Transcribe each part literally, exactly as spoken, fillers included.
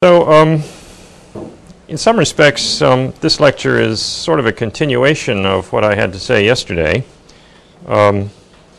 So, um, in some respects, um, this lecture is sort of a continuation of what I had to say yesterday, um,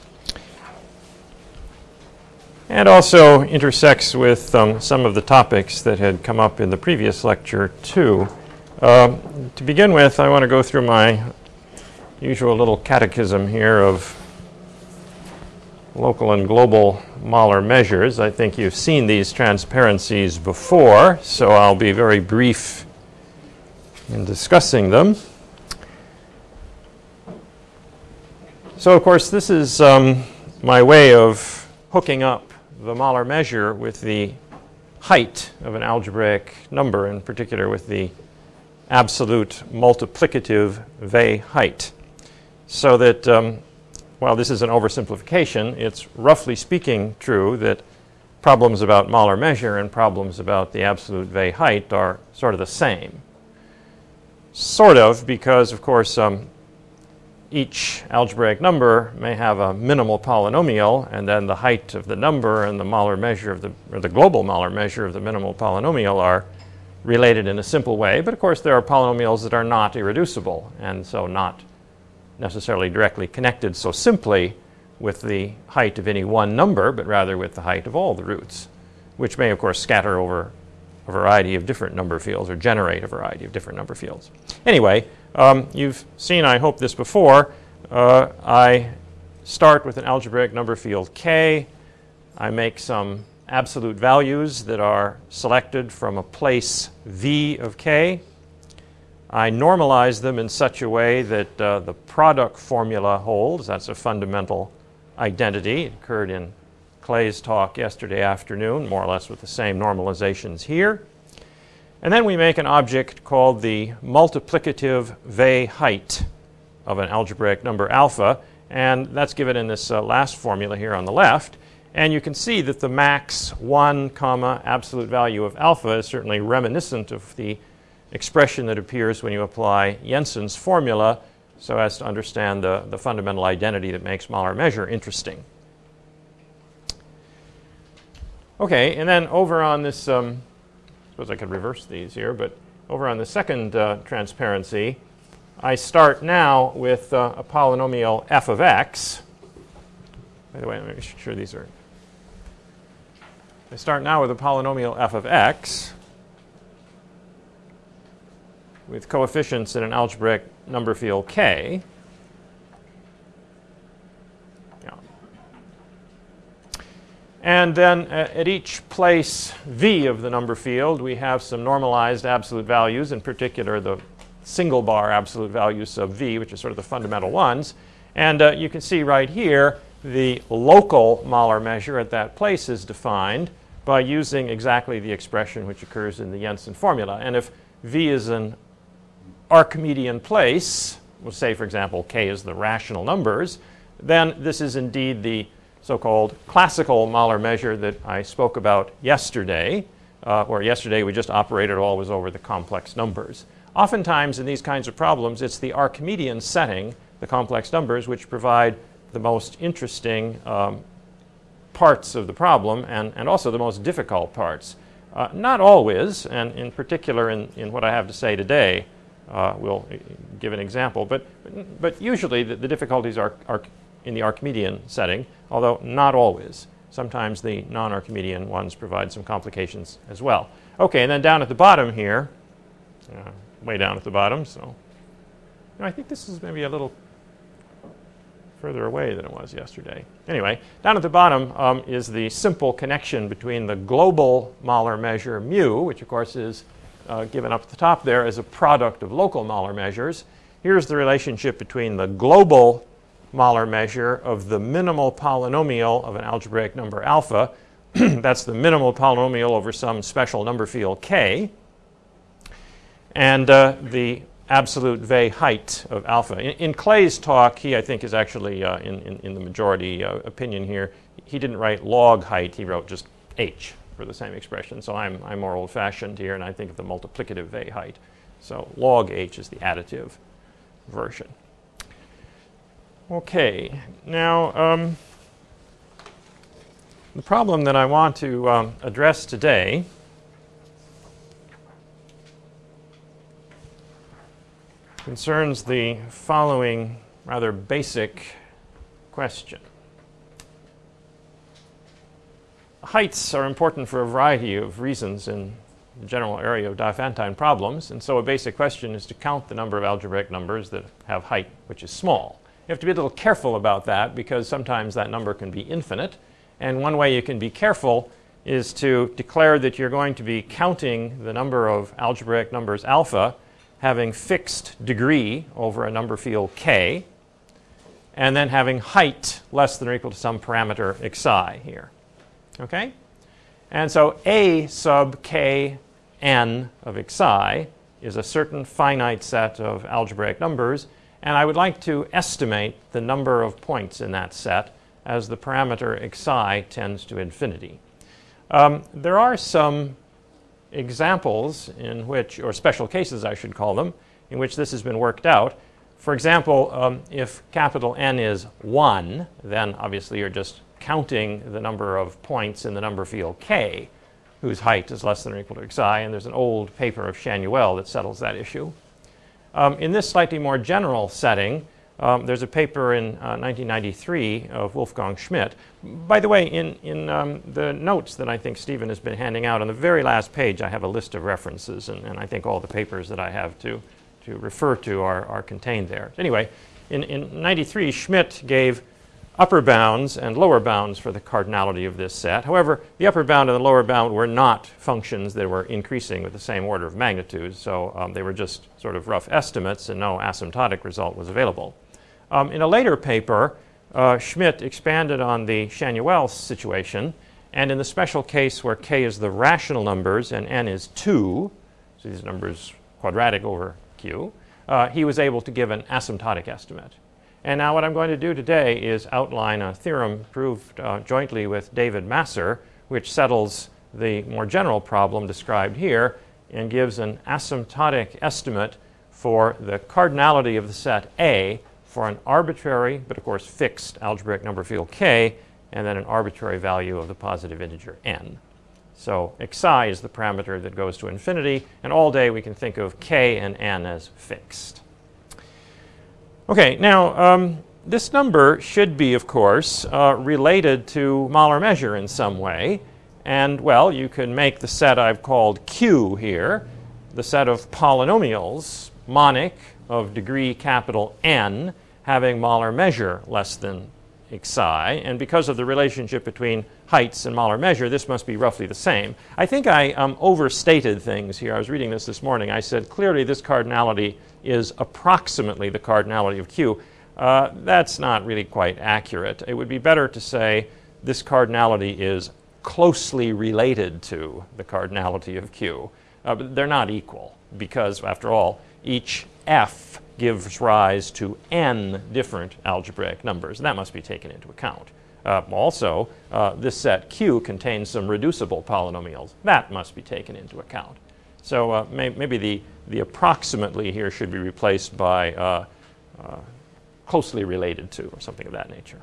and also intersects with um, some of the topics that had come up in the previous lecture, too. Um, to begin with, I want to go through my usual little catechism here of local and global molar measures. I think you've seen these transparencies before, so I'll be very brief in discussing them. So, of course, this is um, my way of hooking up the molar measure with the height of an algebraic number, in particular with the absolute multiplicative V height, so that um, while this is an oversimplification, it's roughly speaking true that problems about molar measure and problems about the absolute V height are sort of the same. Sort of, because, of course, um, each algebraic number may have a minimal polynomial, and then the height of the number and the molar measure of the, or the global molar measure of the minimal polynomial are related in a simple way. But, of course, there are polynomials that are not irreducible, and so not necessarily directly connected so simply with the height of any one number, but rather with the height of all the roots, which may, of course, scatter over a variety of different number fields or generate a variety of different number fields. Anyway, um, you've seen, I hope, this before. Uh, I start with an algebraic number field K. I make some absolute values that are selected from a place V of K. I normalize them in such a way that uh, the product formula holds. That's a fundamental identity. It occurred in Clay's talk yesterday afternoon, more or less with the same normalizations here. And then we make an object called the multiplicative V height of an algebraic number alpha, and that's given in this uh, last formula here on the left. And you can see that the max one comma absolute value of alpha is certainly reminiscent of the expression that appears when you apply Jensen's formula, so as to understand the, the fundamental identity that makes molar measure interesting. Okay, and then over on this, um, I suppose I could reverse these here, but over on the second uh, transparency, I start now with uh, a polynomial f of x. By the way, let me make sure these are. I start now with a polynomial f of x with coefficients in an algebraic number field K. Yeah. And then uh, at each place V of the number field, we have some normalized absolute values, in particular the single bar absolute values of V, which are sort of the fundamental ones. And uh, you can see right here the local molar measure at that place is defined by using exactly the expression which occurs in the Jensen formula. And if V is an Archimedean place, we'll say, for example, K is the rational numbers, then this is indeed the so-called classical molar measure that I spoke about yesterday, uh, where yesterday we just operated always over the complex numbers. Oftentimes in these kinds of problems, it's the Archimedean setting, the complex numbers, which provide the most interesting um, parts of the problem and, and also the most difficult parts. Uh, not always, and in particular in, in what I have to say today, Uh, we'll give an example, but but usually the, the difficulties are, are in the Archimedean setting, although not always. Sometimes the non-Archimedean ones provide some complications as well. Okay, and then down at the bottom here, uh, way down at the bottom, so you know, I think this is maybe a little further away than it was yesterday. Anyway, down at the bottom um, is the simple connection between the global molar measure mu, which of course is Uh, given up at the top there as a product of local molar measures. Here's the relationship between the global molar measure of the minimal polynomial of an algebraic number alpha. That's the minimal polynomial over some special number field K. And uh, the absolute V height of alpha. In, in Clay's talk, he, I think, is actually uh, in, in, in the majority uh, opinion here. He didn't write log height, he wrote just h for the same expression. So I'm, I'm more old-fashioned here, and I think of the multiplicative V height. So log h is the additive version. Okay, now um, the problem that I want to um, address today concerns the following rather basic question. Heights are important for a variety of reasons in the general area of Diophantine problems, and so a basic question is to count the number of algebraic numbers that have height which is small. You have to be a little careful about that because sometimes that number can be infinite, and one way you can be careful is to declare that you're going to be counting the number of algebraic numbers alpha having fixed degree over a number field k, and then having height less than or equal to some parameter xi here. Okay? And so a sub k n of xi is a certain finite set of algebraic numbers, and I would like to estimate the number of points in that set as the parameter xi tends to infinity. Um, there are some examples in which, or special cases I should call them, in which this has been worked out. For example, um, if capital N is one, then obviously you're just counting the number of points in the number field k, whose height is less than or equal to xi, and there's an old paper of Chanuel that settles that issue. Um, in this slightly more general setting, um, there's a paper in uh, nineteen ninety-three of Wolfgang Schmidt. By the way, in, in um, the notes that I think Stephen has been handing out, on the very last page I have a list of references, and, and I think all the papers that I have to, to refer to are, are contained there. Anyway, in, in ninety-three, Schmidt gave upper bounds and lower bounds for the cardinality of this set. However, the upper bound and the lower bound were not functions that were increasing with the same order of magnitude, so um, they were just sort of rough estimates and no asymptotic result was available. Um, in a later paper, uh, Schmidt expanded on the Chanuel situation, and in the special case where k is the rational numbers and n is two, so these numbers quadratic over q, uh, he was able to give an asymptotic estimate. And now what I'm going to do today is outline a theorem proved uh, jointly with David Masser, which settles the more general problem described here and gives an asymptotic estimate for the cardinality of the set A for an arbitrary, but of course fixed algebraic number field k, and then an arbitrary value of the positive integer n. So xi is the parameter that goes to infinity, and all day we can think of k and n as fixed. Okay, now um, this number should be, of course, uh, related to Mahler measure in some way. And, well, you can make the set I've called Q here, the set of polynomials, monic of degree capital N, having Mahler measure less than xi. And because of the relationship between heights and Mahler measure, this must be roughly the same. I think I um, overstated things here. I was reading this this morning. I said clearly this cardinality is approximately the cardinality of Q. Uh, that's not really quite accurate. It would be better to say this cardinality is closely related to the cardinality of Q. Uh, but they're not equal because, after all, each f gives rise to n different algebraic numbers, and that must be taken into account. Uh, also, uh, this set Q contains some reducible polynomials. That must be taken into account. So uh, may, maybe the, the approximately here should be replaced by uh, uh, closely related to, or something of that nature.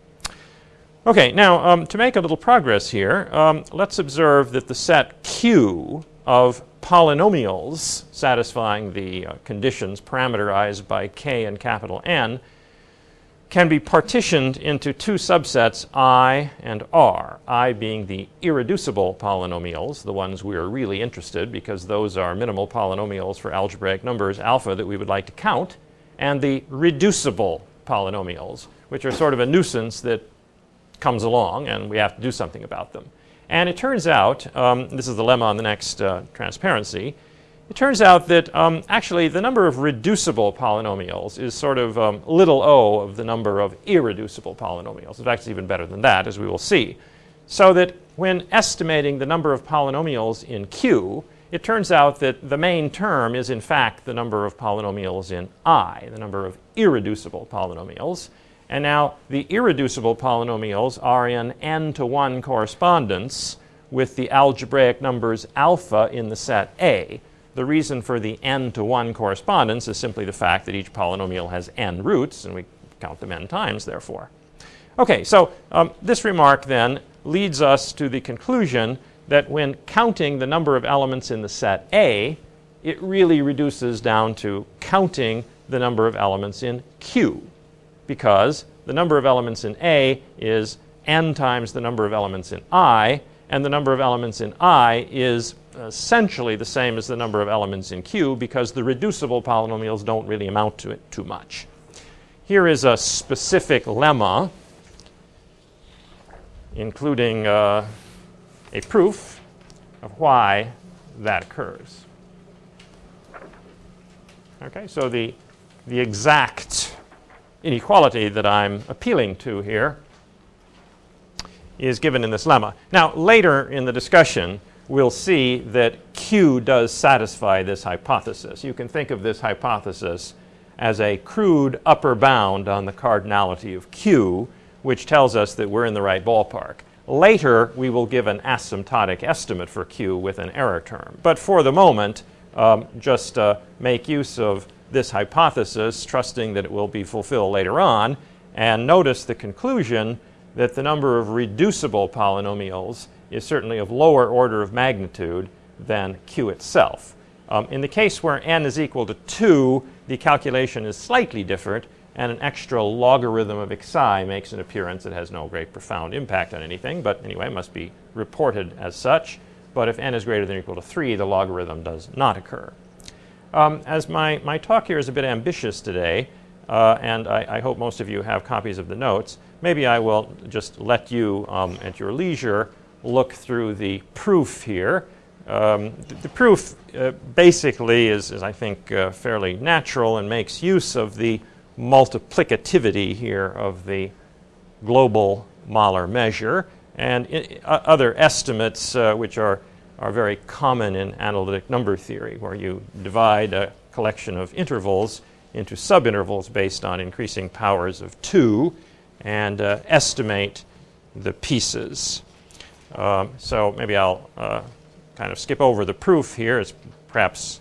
Okay, now um, to make a little progress here, um, let's observe that the set Q of polynomials satisfying the uh, conditions parameterized by k and capital N can be partitioned into two subsets, I and R, I being the irreducible polynomials, the ones we are really interested because those are minimal polynomials for algebraic numbers alpha that we would like to count, and the reducible polynomials, which are sort of a nuisance that comes along and we have to do something about them. And it turns out, um, this is the lemma on the next uh, transparency, it turns out that um, actually the number of reducible polynomials is sort of um, little o of the number of irreducible polynomials. In fact, it's even better than that, as we will see. So that when estimating the number of polynomials in Q, it turns out that the main term is in fact the number of polynomials in I, the number of irreducible polynomials. And now the irreducible polynomials are in n to one correspondence with the algebraic numbers alpha in the set A. The reason for the n to one correspondence is simply the fact that each polynomial has n roots, and we count them n times, therefore. Okay, so um, this remark then leads us to the conclusion that when counting the number of elements in the set A, it really reduces down to counting the number of elements in Q, because the number of elements in A is n times the number of elements in I, and the number of elements in I is essentially the same as the number of elements in Q, because the reducible polynomials don't really amount to it too much. Here is a specific lemma, including uh, a proof of why that occurs. Okay, so the, the exact inequality that I'm appealing to here is given in this lemma. Now, later in the discussion, we'll see that Q does satisfy this hypothesis. You can think of this hypothesis as a crude upper bound on the cardinality of Q, which tells us that we're in the right ballpark. Later, we will give an asymptotic estimate for Q with an error term. But for the moment, um, just uh, make use of this hypothesis, trusting that it will be fulfilled later on, and notice the conclusion that the number of reducible polynomials is certainly of lower order of magnitude than Q itself. Um, in the case where n is equal to two, the calculation is slightly different, and an extra logarithm of xi makes an appearance. It has no great profound impact on anything, but anyway, must be reported as such. But if n is greater than or equal to three, the logarithm does not occur. Um, as my, my talk here is a bit ambitious today, uh, and I, I hope most of you have copies of the notes, maybe I will just let you, um, at your leisure, look through the proof here. Um, the, the proof uh, basically is, is, I think, uh, fairly natural and makes use of the multiplicativity here of the global Mahler measure and I, uh, other estimates uh, which are, are very common in analytic number theory, where you divide a collection of intervals into subintervals based on increasing powers of two and uh, estimate the pieces. Um, so maybe I'll uh, kind of skip over the proof here. It's perhaps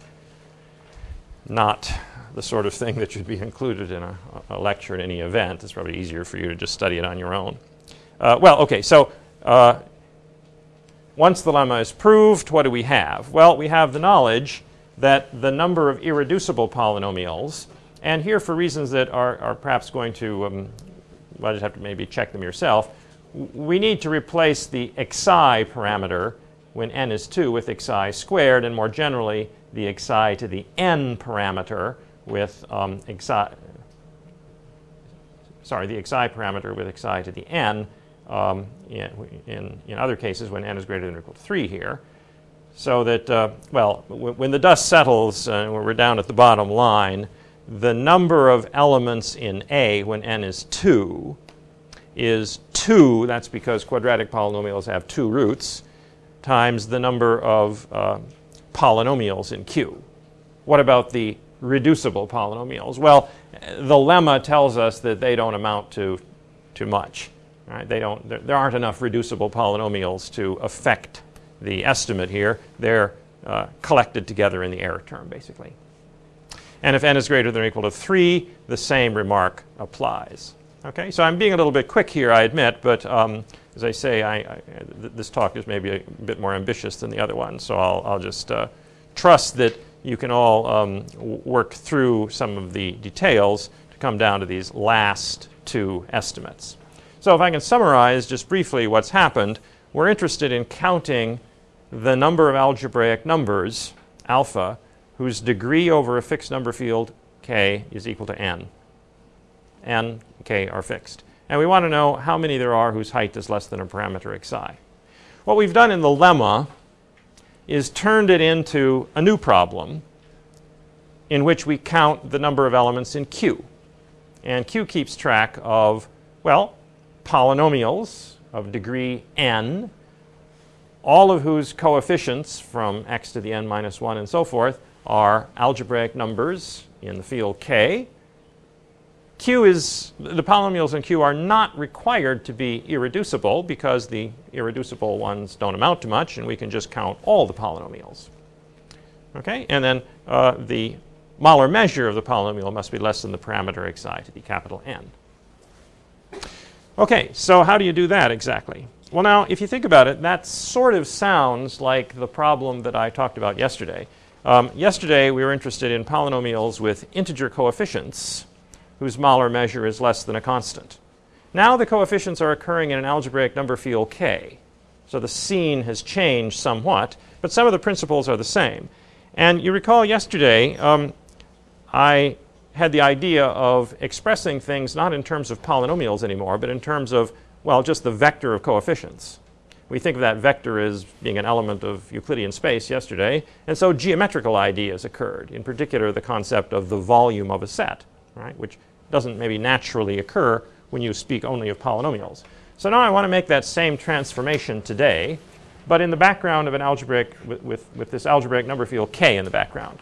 not the sort of thing that should be included in a, a lecture in any event. It's probably easier for you to just study it on your own. Uh, well, okay, so uh, once the lemma is proved, what do we have? Well, we have the knowledge that the number of irreducible polynomials, and here for reasons that are, are perhaps going to, um, well, I just have to maybe check them yourself, we need to replace the xi parameter when n is two with xi squared, and more generally the xi to the n parameter with um, xi, sorry, the xi parameter with xi to the n um, in, in, in other cases when n is greater than or equal to three here. So that, uh, well, w when the dust settles and uh, when we're down at the bottom line, the number of elements in A when n is two is two, that's because quadratic polynomials have two roots, times the number of uh, polynomials in Q. What about the reducible polynomials? Well, the lemma tells us that they don't amount to too much. Right? They don't, there, there aren't enough reducible polynomials to affect the estimate here. They're uh, collected together in the error term, basically. And if n is greater than or equal to three, the same remark applies. Okay, so I'm being a little bit quick here, I admit, but um, as I say, I, I, th this talk is maybe a bit more ambitious than the other one, so I'll, I'll just uh, trust that you can all um, work through some of the details to come down to these last two estimates. So if I can summarize just briefly what's happened, we're interested in counting the number of algebraic numbers, alpha, whose degree over a fixed number field k is equal to n. N, k are fixed. And we want to know how many there are whose height is less than a parameter xi. What we've done in the lemma is turned it into a new problem in which we count the number of elements in Q. And Q keeps track of, well, polynomials of degree n, all of whose coefficients from x to the n minus one and so forth are algebraic numbers in the field k. Q is, the polynomials in Q are not required to be irreducible because the irreducible ones don't amount to much, and we can just count all the polynomials. Okay, and then uh, the Mahler measure of the polynomial must be less than the parameter xi to the capital N. Okay, so how do you do that exactly? Well, now, if you think about it, that sort of sounds like the problem that I talked about yesterday. Um, yesterday, we were interested in polynomials with integer coefficients whose Mahler measure is less than a constant. Now the coefficients are occurring in an algebraic number field K. So the scene has changed somewhat, but some of the principles are the same. And you recall yesterday, um, I had the idea of expressing things not in terms of polynomials anymore, but in terms of, well, just the vector of coefficients. We think of that vector as being an element of Euclidean space yesterday, and so geometrical ideas occurred, in particular the concept of the volume of a set, right, which doesn't maybe naturally occur when you speak only of polynomials. So now I want to make that same transformation today, but in the background of an algebraic, with, with, with this algebraic number field K in the background.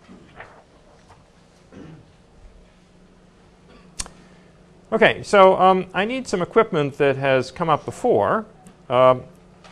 Okay, so um, I need some equipment that has come up before. Um,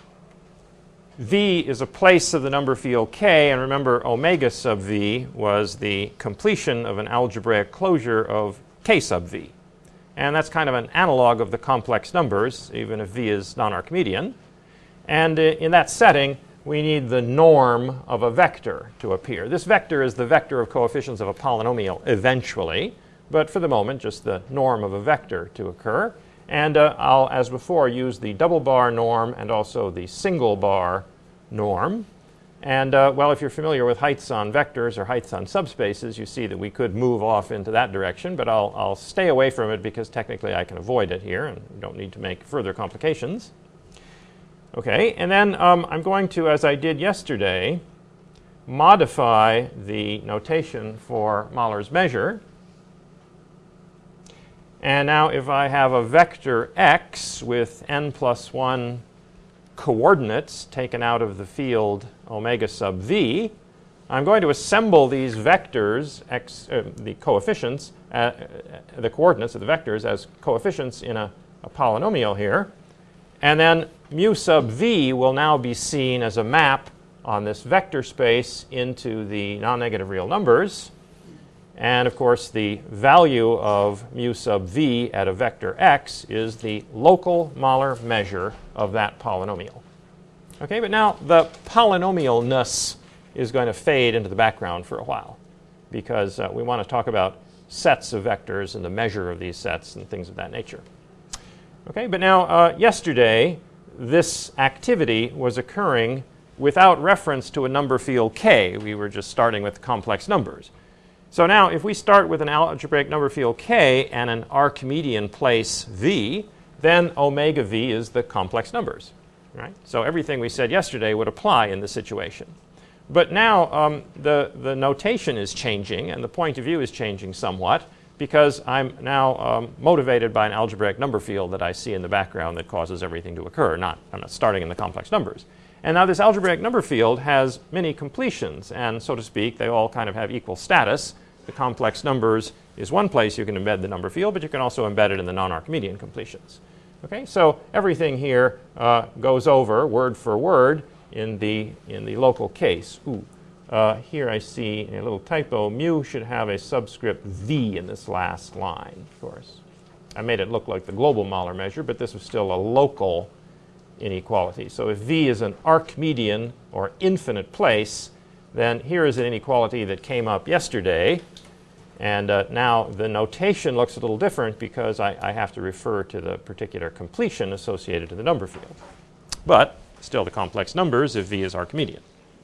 V is a place of the number field K, and remember omega sub V was the completion of an algebraic closure of K sub V. And that's kind of an analog of the complex numbers, even if V is non-Archimedean. And uh, in that setting, we need the norm of a vector to appear. This vector is the vector of coefficients of a polynomial eventually, but for the moment, just the norm of a vector to occur. And uh, I'll, as before, use the double bar norm and also the single bar norm. And, uh, well, if you're familiar with heights on vectors or heights on subspaces, you see that we could move off into that direction, but I'll, I'll stay away from it because technically I can avoid it here and we don't need to make further complications. Okay, and then um, I'm going to, as I did yesterday, modify the notation for Mahler's measure. And now if I have a vector x with n plus one coordinates taken out of the field omega sub v, I'm going to assemble these vectors, x, uh, the coefficients, uh, the coordinates of the vectors as coefficients in a, a polynomial here. And then mu sub v will now be seen as a map on this vector space into the non-negative real numbers. And of course, the value of mu sub v at a vector x is the local Mahler measure of that polynomial. Okay, but now the polynomialness is going to fade into the background for a while because uh, we want to talk about sets of vectors and the measure of these sets and things of that nature. Okay, but now uh, yesterday, this activity was occurring without reference to a number field K. We were just starting with complex numbers. So now, if we start with an algebraic number field K and an Archimedean place V, then omega V is the complex numbers, right? So everything we said yesterday would apply in this situation. But now um, the, the notation is changing and the point of view is changing somewhat because I'm now um, motivated by an algebraic number field that I see in the background that causes everything to occur. Not, I'm not starting in the complex numbers. And now this algebraic number field has many completions, and so to speak, they all kind of have equal status. The complex numbers is one place you can embed the number field, but you can also embed it in the non-Archimedean completions. Okay, so everything here uh, goes over word for word in the, in the local case. Ooh, uh, here I see a little typo. Mu should have a subscript V in this last line, of course. I made it look like the global Mahler measure, but this was still a local inequality. So if V is an Archimedean or infinite place, then here is an inequality that came up yesterday. And uh, now the notation looks a little different because I, I have to refer to the particular completion associated to the number field. But still the complex numbers if V is Archimedean.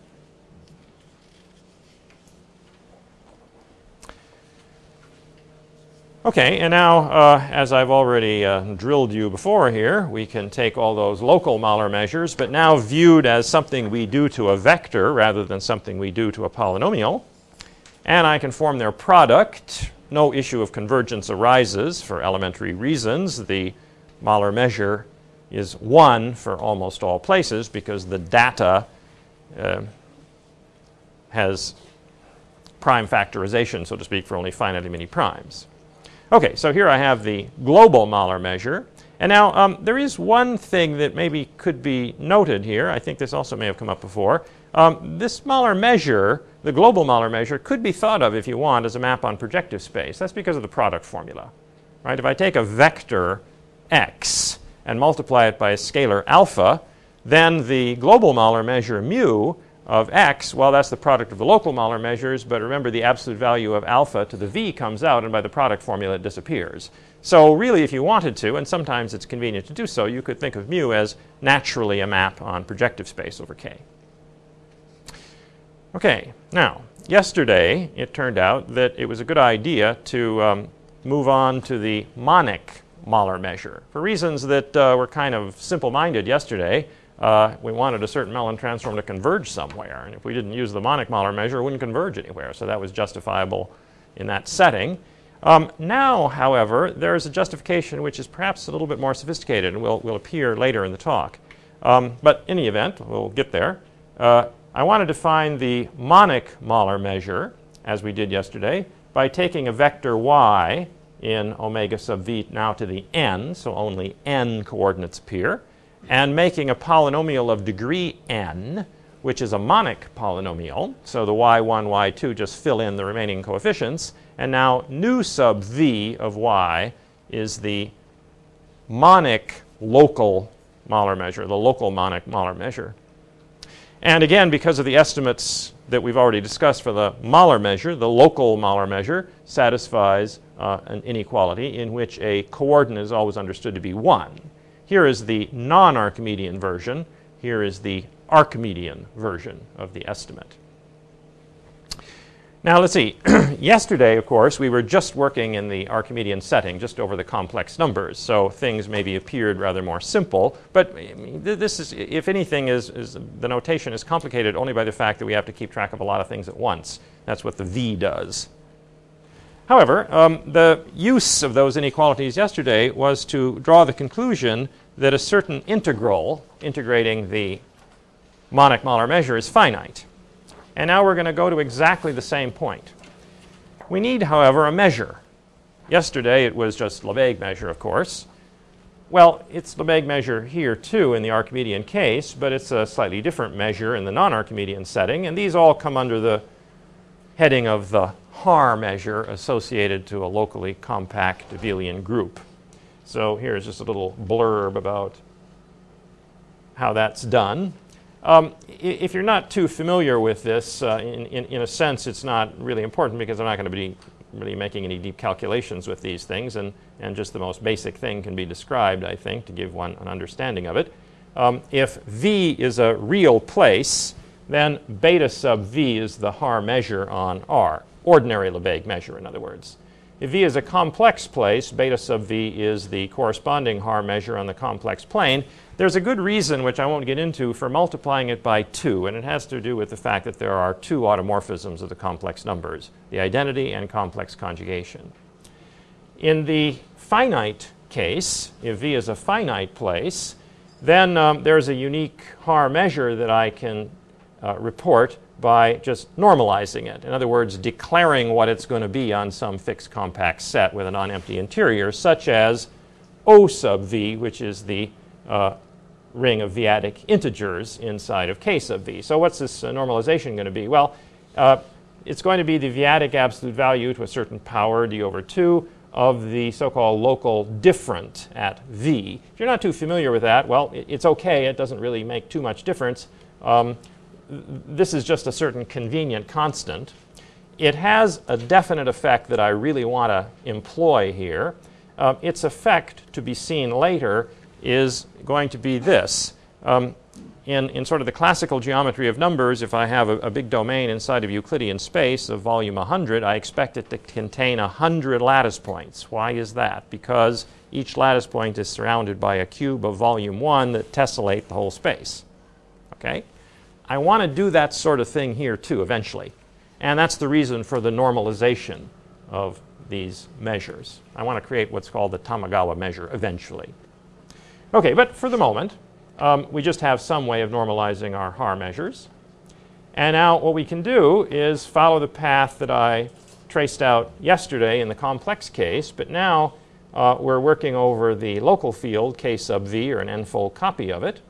Okay, and now, uh, as I've already uh, drilled you before here, we can take all those local Mahler measures, but now viewed as something we do to a vector rather than something we do to a polynomial. And I can form their product. No issue of convergence arises for elementary reasons. The Mahler measure is one for almost all places because the data uh, has prime factorization, so to speak, for only finitely many primes. Okay, so here I have the global Mahler measure. And now um, there is one thing that maybe could be noted here. I think this also may have come up before. Um, this Mahler measure, the global Mahler measure, could be thought of, if you want, as a map on projective space. That's because of the product formula. Right? If I take a vector x and multiply it by a scalar alpha, then the global Mahler measure mu of x, well, that's the product of the local molar measures, but remember the absolute value of alpha to the v comes out, and by the product formula it disappears. So really, if you wanted to, and sometimes it's convenient to do so, you could think of mu as naturally a map on projective space over K. Okay, now, yesterday it turned out that it was a good idea to um, move on to the monic molar measure. For reasons that uh, were kind of simple-minded yesterday, uh, we wanted a certain Mellin transform to converge somewhere, and if we didn't use the monic molar measure, it wouldn't converge anywhere, so that was justifiable in that setting. Um, now, however, there is a justification which is perhaps a little bit more sophisticated and will, will appear later in the talk. Um, but in any event, we'll get there. Uh, I want to define the monic molar measure, as we did yesterday, by taking a vector y in omega sub v now to the n, so only n coordinates appear, and making a polynomial of degree n, which is a monic polynomial. So the y one, y two just fill in the remaining coefficients, and now nu sub v of y is the monic local molar measure, the local monic molar measure. And again, because of the estimates that we've already discussed for the molar measure, the local molar measure satisfies uh, an inequality in which a coordinate is always understood to be one. Here is the non-Archimedean version. Here is the Archimedean version of the estimate. Now let's see. Yesterday, of course, we were just working in the Archimedean setting, just over the complex numbers, so things maybe appeared rather more simple. But this is, if anything, is, is the notation is complicated only by the fact that we have to keep track of a lot of things at once. That's what the v does. However, um, the use of those inequalities yesterday was to draw the conclusion that a certain integral integrating the monic molar measure is finite. And now we're going to go to exactly the same point. We need, however, a measure. Yesterday it was just Lebesgue measure, of course. Well, it's Lebesgue measure here too in the Archimedean case, but it's a slightly different measure in the non-Archimedean setting, and these all come under the heading of the Haar measure associated to a locally compact abelian group. So here's just a little blurb about how that's done. Um, if you're not too familiar with this, uh, in, in, in a sense it's not really important because I'm not going to be really making any deep calculations with these things, and, and just the most basic thing can be described, I think, to give one an understanding of it. Um, if v is a real place, then beta sub v is the Haar measure on R, ordinary Lebesgue measure, in other words. If v is a complex place, beta sub v is the corresponding Haar measure on the complex plane. There's a good reason, which I won't get into, for multiplying it by two, and it has to do with the fact that there are two automorphisms of the complex numbers, the identity and complex conjugation. In the finite case, if v is a finite place, then um, there's a unique Haar measure that I can uh, report by just normalizing it. In other words, declaring what it's going to be on some fixed compact set with a non-empty interior, such as O sub v, which is the uh, ring of v-adic integers inside of K sub v. So what's this uh, normalization going to be? Well, uh, it's going to be the v-adic absolute value to a certain power d over two of the so-called local different at v. If you're not too familiar with that, well, it, it's okay. It doesn't really make too much difference. Um, this is just a certain convenient constant. It has a definite effect that I really want to employ here. Uh, its effect, to be seen later, is going to be this. Um, in, in sort of the classical geometry of numbers, if I have a, a big domain inside of Euclidean space of volume one hundred, I expect it to contain one hundred lattice points. Why is that? Because each lattice point is surrounded by a cube of volume one that tessellate the whole space. Okay? I want to do that sort of thing here too eventually. And that's the reason for the normalization of these measures. I want to create what's called the Tamagawa measure eventually. Okay, but for the moment, um, we just have some way of normalizing our Haar measures. And now what we can do is follow the path that I traced out yesterday in the complex case, but now uh, we're working over the local field, K sub v, or an n-fold copy of it.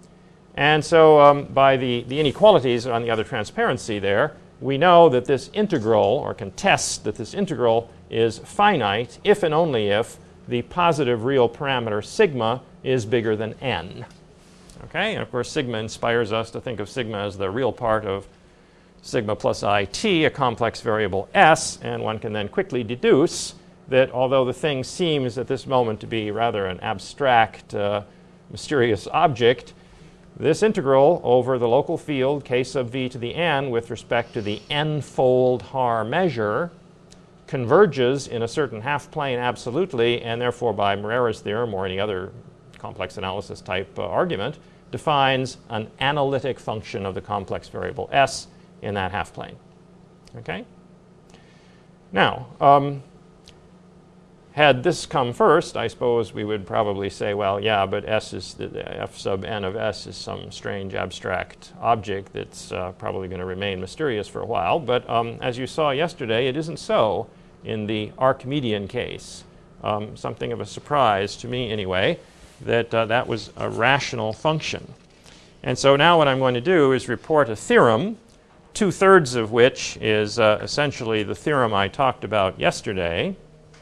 And so um, by the, the inequalities on the other transparency there, we know that this integral, or can test that this integral is finite if and only if the positive real parameter sigma is bigger than n. Okay, and of course sigma inspires us to think of sigma as the real part of sigma plus it, a complex variable s, and one can then quickly deduce that although the thing seems at this moment to be rather an abstract, uh, mysterious object, this integral over the local field k sub v to the n with respect to the n-fold Haar measure converges in a certain half-plane absolutely, and therefore by Morera's theorem or any other complex analysis type uh, argument, defines an analytic function of the complex variable s in that half-plane. Okay? Now, um, had this come first, I suppose we would probably say, well, yeah, but S is the, the f sub n of S is some strange abstract object that's uh, probably going to remain mysterious for a while. But um, as you saw yesterday, it isn't so in the Archimedean case. Um, something of a surprise to me, anyway, that uh, that was a rational function. And so now what I'm going to do is report a theorem, two-thirds of which is uh, essentially the theorem I talked about yesterday.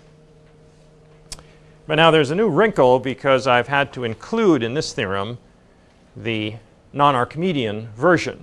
But now there's a new wrinkle because I've had to include in this theorem the non-Archimedean version.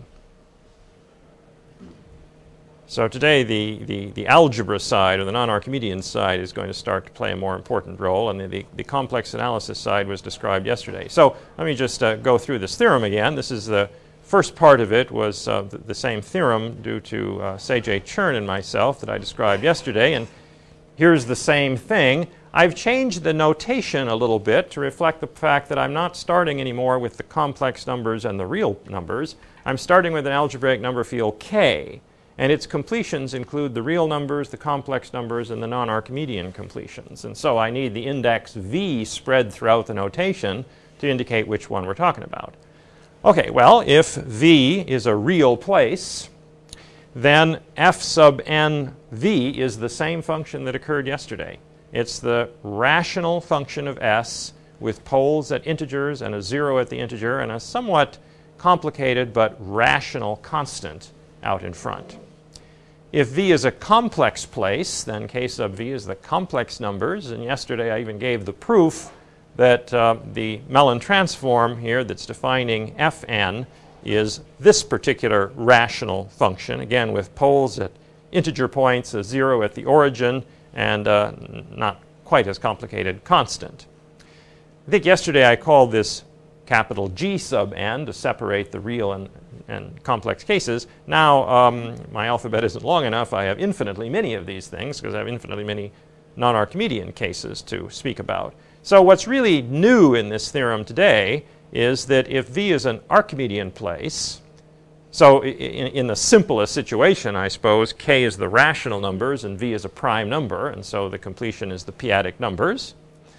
So today the, the, the algebra side or the non-Archimedean side is going to start to play a more important role, and the, the, the complex analysis side was described yesterday. So let me just uh, go through this theorem again. This is the first part of it was uh, the, the same theorem due to uh, C J Chern and myself that I described yesterday, and here's the same thing. I've changed the notation a little bit to reflect the fact that I'm not starting anymore with the complex numbers and the real numbers. I'm starting with an algebraic number field k, and its completions include the real numbers, the complex numbers, and the non-Archimedean completions. And so I need the index v spread throughout the notation to indicate which one we're talking about. Okay, well, if v is a real place, then f sub n v is the same function that occurred yesterday. It's the rational function of s with poles at integers and a zero at the integer and a somewhat complicated but rational constant out in front. If v is a complex place, then k sub v is the complex numbers, and yesterday I even gave the proof that uh, the Mellin transform here that's defining fn is this particular rational function, again with poles at integer points, a zero at the origin, and uh, not quite as complicated constant. I think yesterday I called this capital G sub n to separate the real and, and complex cases. Now um, my alphabet isn't long enough. I have infinitely many of these things because I have infinitely many non-Archimedean cases to speak about. So what's really new in this theorem today is that if v is an Archimedean place, so in, in the simplest situation, I suppose, k is the rational numbers and v is a prime number, and so the completion is the p-adic numbers.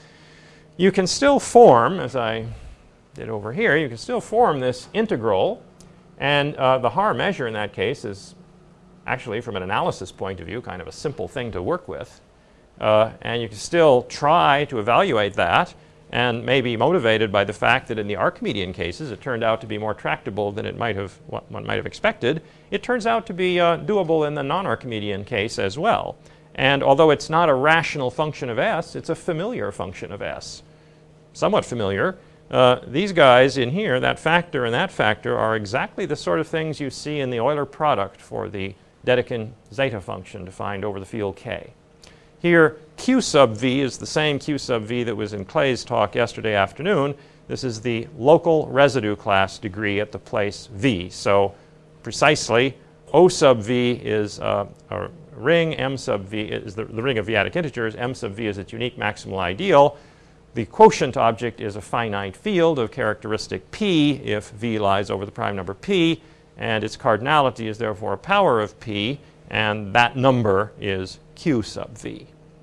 You can still form, as I did over here, you can still form this integral, and uh, the Haar measure in that case is actually, from an analysis point of view, kind of a simple thing to work with. Uh, and you can still try to evaluate that and may be motivated by the fact that in the Archimedean cases it turned out to be more tractable than it might have, what one might have expected. It turns out to be uh, doable in the non-Archimedean case as well. And although it's not a rational function of s, it's a familiar function of s. Somewhat familiar. Uh, these guys in here, that factor and that factor, are exactly the sort of things you see in the Euler product for the Dedekind zeta function defined over the field k. Here, q sub v is the same q sub v that was in Clay's talk yesterday afternoon. This is the local residue class degree at the place v. So precisely, O sub v is uh, a ring, M sub v is the, the ring of v-adic integers, M sub v is its unique maximal ideal. The quotient object is a finite field of characteristic p if v lies over the prime number p, and its cardinality is therefore a power of p, and that number is q sub v.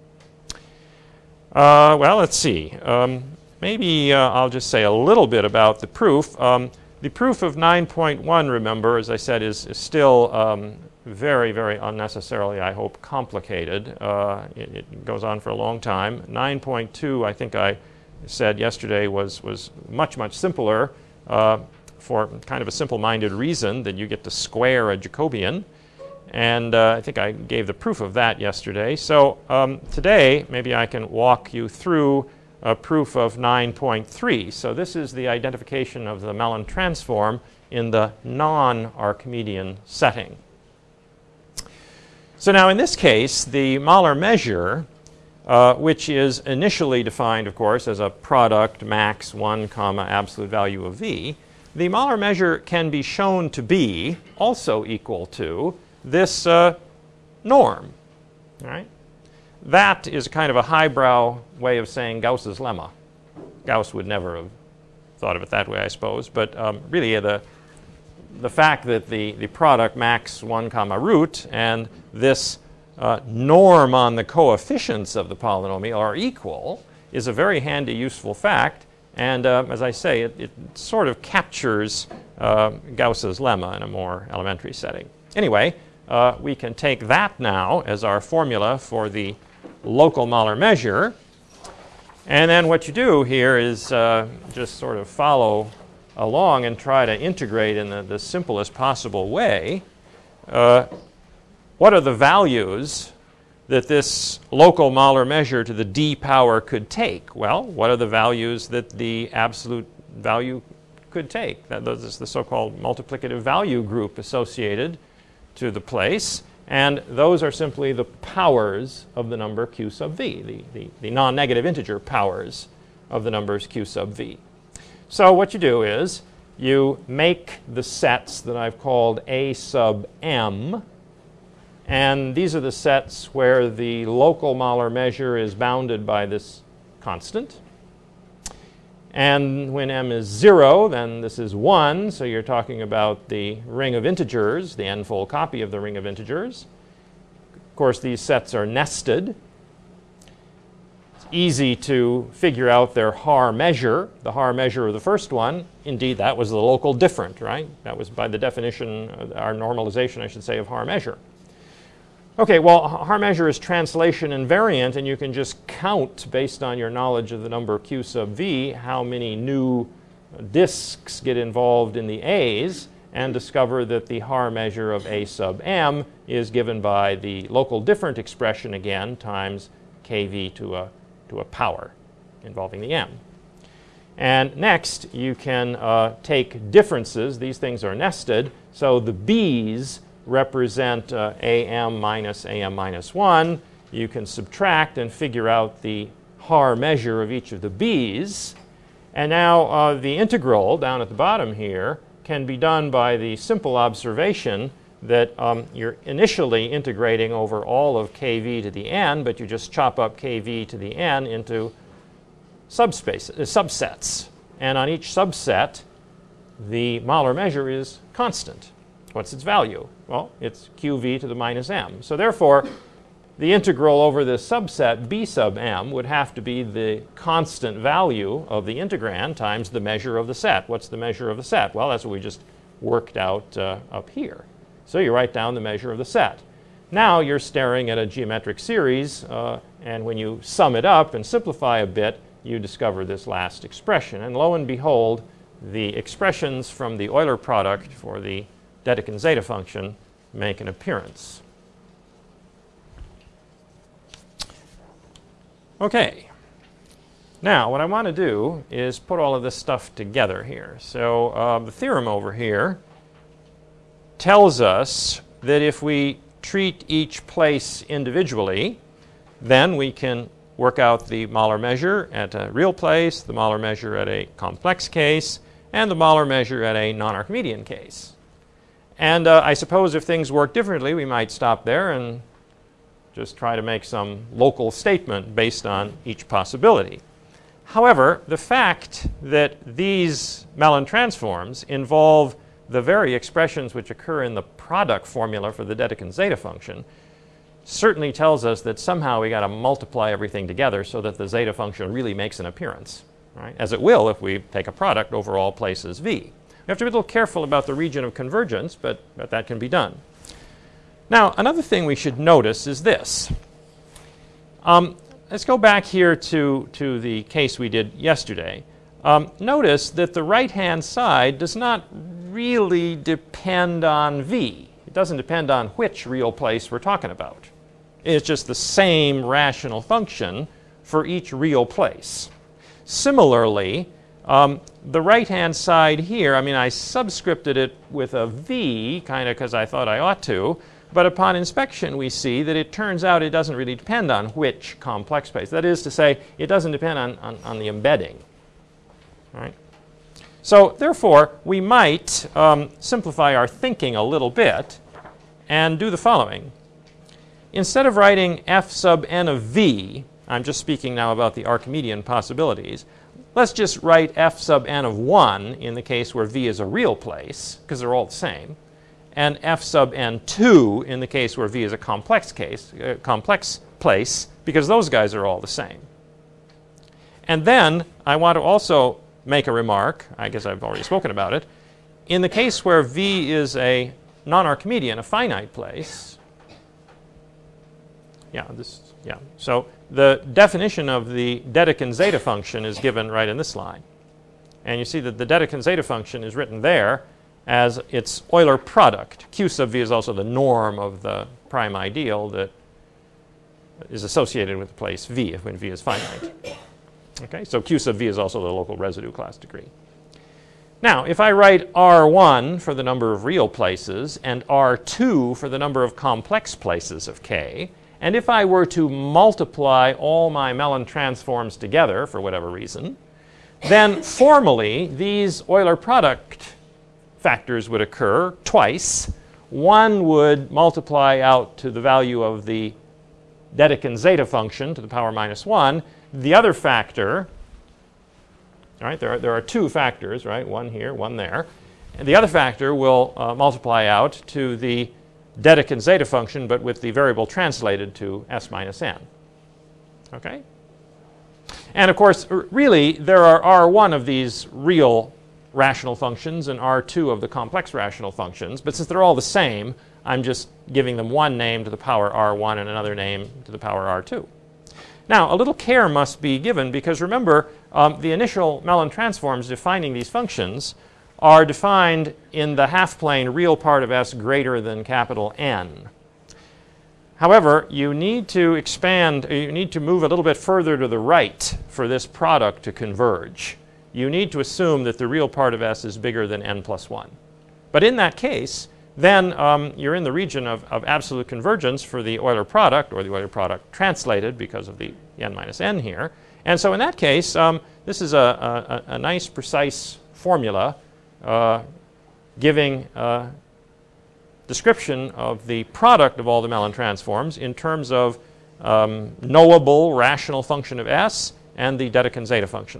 Uh, well, let's see. Um, maybe uh, I'll just say a little bit about the proof. Um, the proof of nine point one, remember, as I said, is, is still um, very, very unnecessarily, I hope, complicated. Uh, it, it goes on for a long time. nine point two, I think I said yesterday, was, was much, much simpler uh, for kind of a simple-minded reason that you get to square a Jacobian. And uh, I think I gave the proof of that yesterday. So um, today, maybe I can walk you through a proof of nine point three. So this is the identification of the Mellin transform in the non-Archimedean setting. So now in this case, the Mahler measure, uh, which is initially defined, of course, as a product max one comma absolute value of v, the Mahler measure can be shown to be also equal to this uh, norm. All right? That is kind of a highbrow way of saying Gauss's lemma. Gauss would never have thought of it that way, I suppose. But um, really, the, the fact that the, the product max one comma root and this uh, norm on the coefficients of the polynomial are equal is a very handy, useful fact. And uh, as I say, it, it sort of captures uh, Gauss's lemma in a more elementary setting. Anyway, uh, we can take that now as our formula for the local Mahler measure. And then what you do here is uh, just sort of follow along and try to integrate in the, the simplest possible way. Uh, what are the values that this local Mahler measure to the d power could take? Well, what are the values that the absolute value could take? That is the so-called multiplicative value group associated to the place. And those are simply the powers of the number q sub v, the, the, the non-negative integer powers of the numbers q sub v. So what you do is you make the sets that I've called a sub m, and these are the sets where the local Mahler measure is bounded by this constant. And when m is zero, then this is one, so you're talking about the ring of integers, the n-fold copy of the ring of integers. Of course, these sets are nested. It's easy to figure out their Haar measure, the Haar measure of the first one. Indeed, that was the local different, right? That was by the definition, our normalization, I should say, of Haar measure. Okay, well, Haar measure is translation invariant, and you can just count, based on your knowledge of the number q sub v, how many new disks get involved in the a's, and discover that the Haar measure of a sub m is given by the local different expression again times kv to a, to a power involving the m. And next, you can uh, take differences. These things are nested, so the b's represent uh, am minus am minus one. You can subtract and figure out the Haar measure of each of the b's. And now uh, the integral down at the bottom here can be done by the simple observation that um, you're initially integrating over all of kv to the n, but you just chop up kv to the n into subspace, uh, subsets. And on each subset, the Mahler measure is constant. What's its value? Well, it's qv to the minus m. So therefore, the integral over this subset b sub m would have to be the constant value of the integrand times the measure of the set. What's the measure of the set? Well, that's what we just worked out uh, up here. So you write down the measure of the set. Now you're staring at a geometric series, uh, and when you sum it up and simplify a bit, you discover this last expression. And lo and behold, the expressions from the Euler product for the Dedekind zeta function make an appearance. Okay. Now, what I want to do is put all of this stuff together here. So uh, the theorem over here tells us that if we treat each place individually, then we can work out the Mahler measure at a real place, the Mahler measure at a complex case, and the Mahler measure at a non-Archimedean case. And uh, I suppose if things work differently, we might stop there and just try to make some local statement based on each possibility. However, the fact that these Mellin transforms involve the very expressions which occur in the product formula for the Dedekind zeta function certainly tells us that somehow we got to multiply everything together so that the zeta function really makes an appearance, right? As it will if we take a product over all places v. We have to be a little careful about the region of convergence, but, but that can be done. Now, another thing we should notice is this. Um, let's go back here to, to the case we did yesterday. Um, notice that the right-hand side does not really depend on v. It doesn't depend on which real place we're talking about. It's just the same rational function for each real place. Similarly, um, the right-hand side here, I mean, I subscripted it with a v, kind of because I thought I ought to, but upon inspection we see that it turns out it doesn't really depend on which complex place. That is to say, it doesn't depend on, on, on the embedding. Right? So therefore, we might um, simplify our thinking a little bit and do the following. Instead of writing f sub n of v, I'm just speaking now about the Archimedean possibilities, let's just write f sub n of one in the case where v is a real place, because they're all the same, and f sub n two in the case where v is a complex case, uh, complex place, because those guys are all the same. And then I want to also make a remark, I guess I've already spoken about it, in the case where v is a non-Archimedean, a finite place. Yeah, this, yeah. So the definition of the Dedekind zeta function is given right in this line. And you see that the Dedekind zeta function is written there as its Euler product. Q sub v is also the norm of the prime ideal that is associated with the place v when v is finite. Okay, so Q sub v is also the local residue class degree. Now, if I write R one for the number of real places and R two for the number of complex places of K, and if I were to multiply all my Mellin transforms together for whatever reason, then formally these Euler product factors would occur twice. One would multiply out to the value of the Dedekind zeta function to the power minus one. The other factor, all right, there are, there are two factors, right, one here, one there. And the other factor will uh, multiply out to the Dedekind zeta function, but with the variable translated to s minus n. Okay? And of course, really, there are R one of these real rational functions and R two of the complex rational functions, but since they're all the same, I'm just giving them one name to the power R one and another name to the power R two. Now, a little care must be given because remember, um, the initial Mellin transforms defining these functions are defined in the half-plane real part of S greater than capital N. However, you need to expand, you need to move a little bit further to the right for this product to converge. You need to assume that the real part of S is bigger than n plus one. But in that case, then um, you're in the region of, of absolute convergence for the Euler product, or the Euler product translated because of the n minus n here. And so in that case, um, this is a, a, a nice, precise formula uh, giving uh, description of the product of all the Mellin transforms in terms of um, knowable rational function of S and the Dedekind zeta function.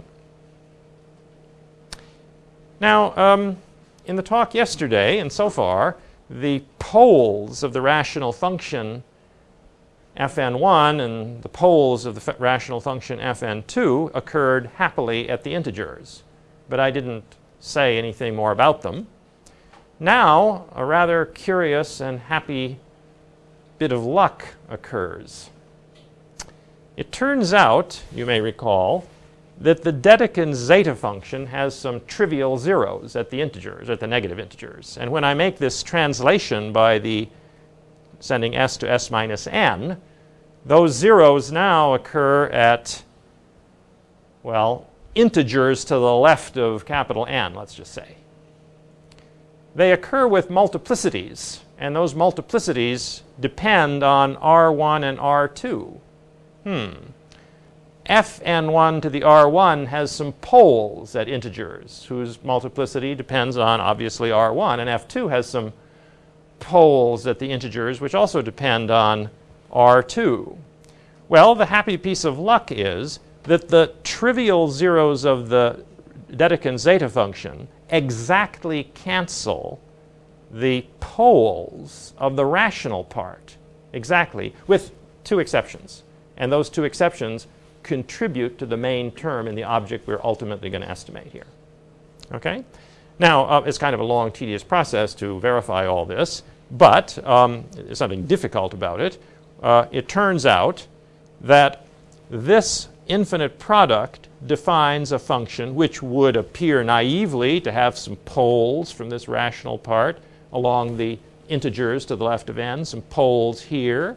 Now, um, in the talk yesterday and so far, the poles of the rational function f n one and the poles of the f rational function f n two occurred happily at the integers, but I didn't say anything more about them. Now, a rather curious and happy bit of luck occurs. It turns out, you may recall, that the Dedekind zeta function has some trivial zeros at the integers, at the negative integers. And when I make this translation by the sending s to s minus n, those zeros now occur at, well, integers to the left of capital N, let's just say. They occur with multiplicities, and those multiplicities depend on R one and R two. Hmm. f n one to the R one has some poles at integers whose multiplicity depends on, obviously, R one, and f two has some poles at the integers which also depend on R two. Well, the happy piece of luck is that the trivial zeros of the Dedekind zeta function exactly cancel the poles of the rational part, exactly, with two exceptions. And those two exceptions contribute to the main term in the object we're ultimately going to estimate here. Okay? Now, uh, it's kind of a long, tedious process to verify all this, but um, there's something difficult about it. Uh, it turns out that this infinite product defines a function which would appear naively to have some poles from this rational part along the integers to the left of n, some poles here,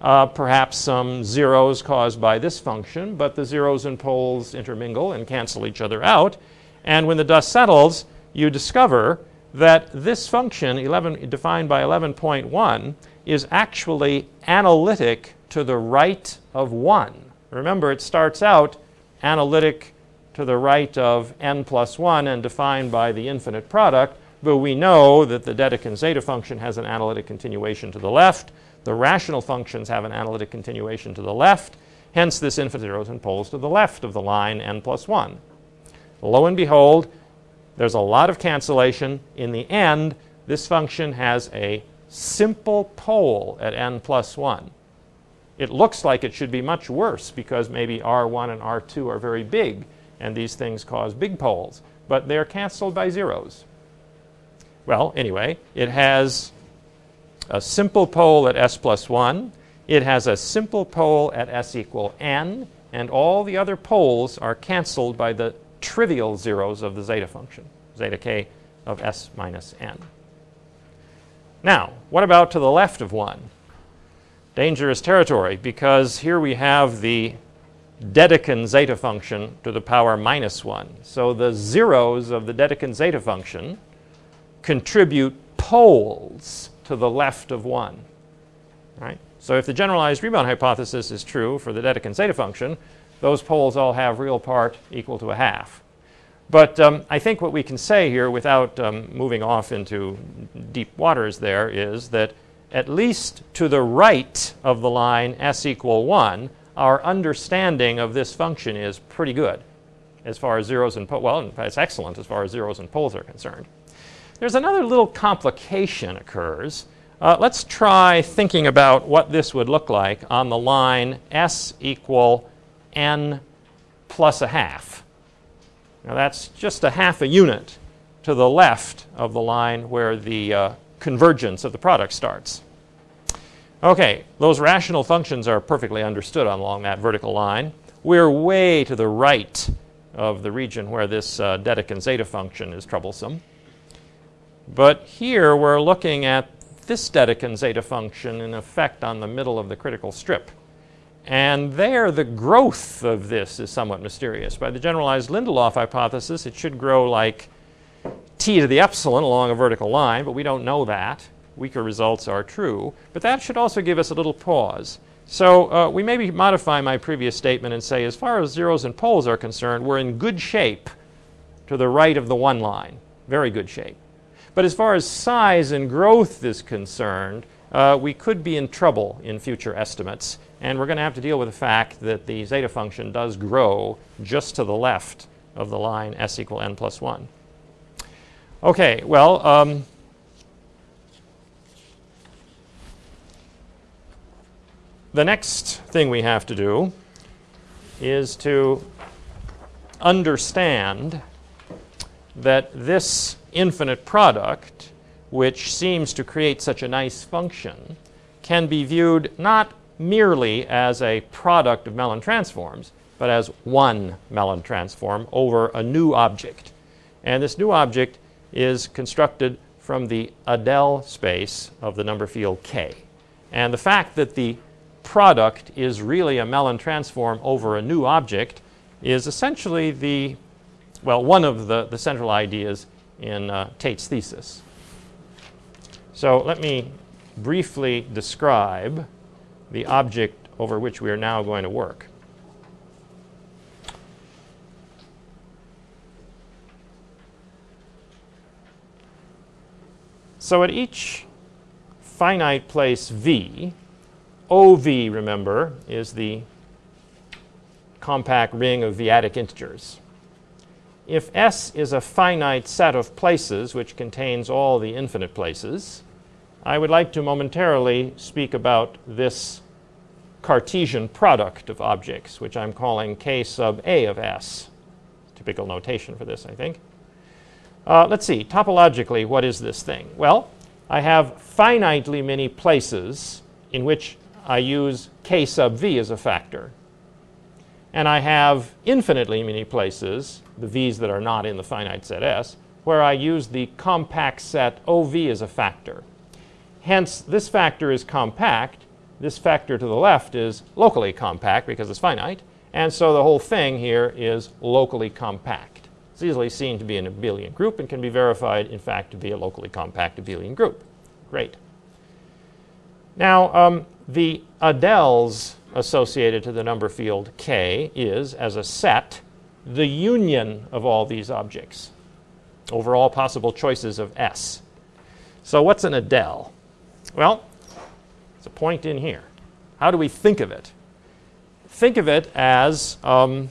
uh, perhaps some zeros caused by this function, but the zeros and poles intermingle and cancel each other out. And when the dust settles, you discover that this function, eleven, defined by eleven point one, is actually analytic to the right of one. Remember, it starts out analytic to the right of n plus one and defined by the infinite product, but we know that the Dedekind zeta function has an analytic continuation to the left. The rational functions have an analytic continuation to the left. Hence, this infinite zeros and poles to the left of the line n plus one. Lo and behold, there's a lot of cancellation. In the end, this function has a simple pole at n plus one. It looks like it should be much worse because maybe R one and R two are very big, and these things cause big poles, but they're canceled by zeros. Well, anyway, it has a simple pole at s plus one. It has a simple pole at s equal n, and all the other poles are canceled by the trivial zeros of the zeta function, zeta k of s minus n. Now, what about to the left of one? Dangerous territory, because here we have the Dedekind zeta function to the power minus one. So the zeros of the Dedekind zeta function contribute poles to the left of one. Right? So if the generalized rebound hypothesis is true for the Dedekind zeta function, those poles all have real part equal to a half. But um, I think what we can say here without um, moving off into deep waters there is that at least to the right of the line s equal one, our understanding of this function is pretty good as far as zeros and poles. Well, it's excellent as far as zeros and poles are concerned. There's another little complication occurs. Uh, let's try thinking about what this would look like on the line s equal n plus a half. Now that's just a half a unit to the left of the line where the uh, convergence of the product starts. Okay, those rational functions are perfectly understood along that vertical line. We're way to the right of the region where this uh, Dedekind zeta function is troublesome. But here we're looking at this Dedekind zeta function in effect on the middle of the critical strip. And there the growth of this is somewhat mysterious. By the generalized Lindelof hypothesis, it should grow like t to the epsilon along a vertical line, but we don't know that. Weaker results are true. But that should also give us a little pause. So uh, we maybe modify my previous statement and say, as far as zeros and poles are concerned, we're in good shape to the right of the one line. Very good shape. But as far as size and growth is concerned, uh, we could be in trouble in future estimates. And we're going to have to deal with the fact that the zeta function does grow just to the left of the line s equal n plus one. Okay, well, um, the next thing we have to do is to understand that this infinite product, which seems to create such a nice function, can be viewed not merely as a product of Mellin transforms, but as one Mellin transform over a new object. And this new object is constructed from the Adel space of the number field K. And the fact that the product is really a Mellin transform over a new object is essentially the, well, one of the, the central ideas in uh, Tate's thesis. So let me briefly describe the object over which we are now going to work. So at each finite place V, O V, remember, is the compact ring of v-adic integers. If S is a finite set of places which contains all the infinite places, I would like to momentarily speak about this Cartesian product of objects, which I'm calling K sub A of S. Typical notation for this, I think. Uh, let's see, topologically, what is this thing? Well, I have finitely many places in which I use K sub V as a factor. And I have infinitely many places, the V's that are not in the finite set S, where I use the compact set O V as a factor. Hence, this factor is compact this factor to the left is locally compact because it's finite, and so the whole thing here is locally compact. It's easily seen to be an abelian group and can be verified, in fact, to be a locally compact abelian group. Great. Now, um, the Adels associated to the number field K is, as a set, the union of all these objects over all possible choices of S. So what's an Adel? Well, it's a point in here. How do we think of it? Think of it as um,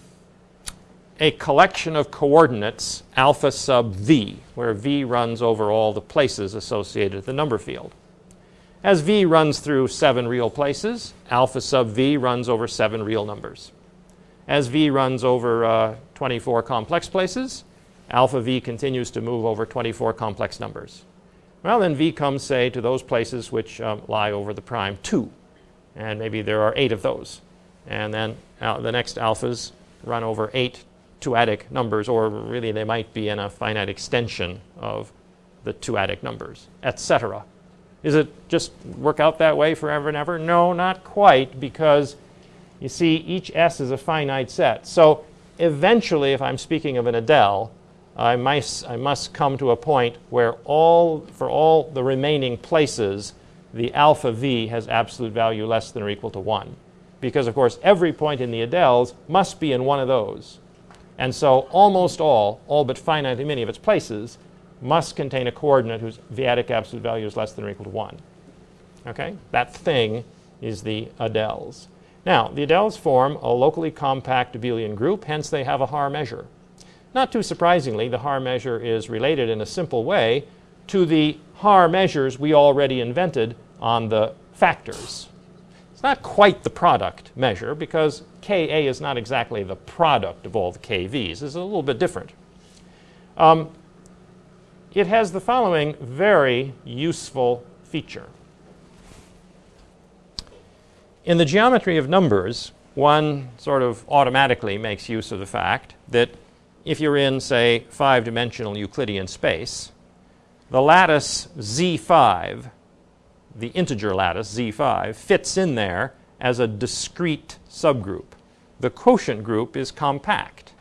a collection of coordinates alpha sub v, where v runs over all the places associated with the number field. As v runs through seven real places, alpha sub v runs over seven real numbers. As v runs over uh, twenty-four complex places, alpha v continues to move over twenty-four complex numbers. Well, then v comes, say, to those places which um, lie over the prime two. And maybe there are eight of those. And then uh, the next alphas run over eight two-adic numbers, or really they might be in a finite extension of the two-adic numbers, et cetera. Is it just work out that way forever and ever? No, not quite, because you see each S is a finite set. So eventually, if I'm speaking of an Adel, I must, I must come to a point where all, for all the remaining places, the alpha v has absolute value less than or equal to one. Because, of course, every point in the Adels must be in one of those. And so almost all, all but finitely many of its places, must contain a coordinate whose v-adic absolute value is less than or equal to one. Okay? That thing is the Adels. Now, the Adels form a locally compact abelian group, hence they have a Haar measure. Not too surprisingly, the Haar measure is related in a simple way to the Haar measures we already invented on the factors. It's not quite the product measure, because Ka is not exactly the product of all the K Vs. It's a little bit different. Um, it has the following very useful feature. In the geometry of numbers, one sort of automatically makes use of the fact that if you're in, say, five-dimensional Euclidean space, the lattice Z five, the integer lattice Z five, fits in there as a discrete subgroup. The quotient group is compact.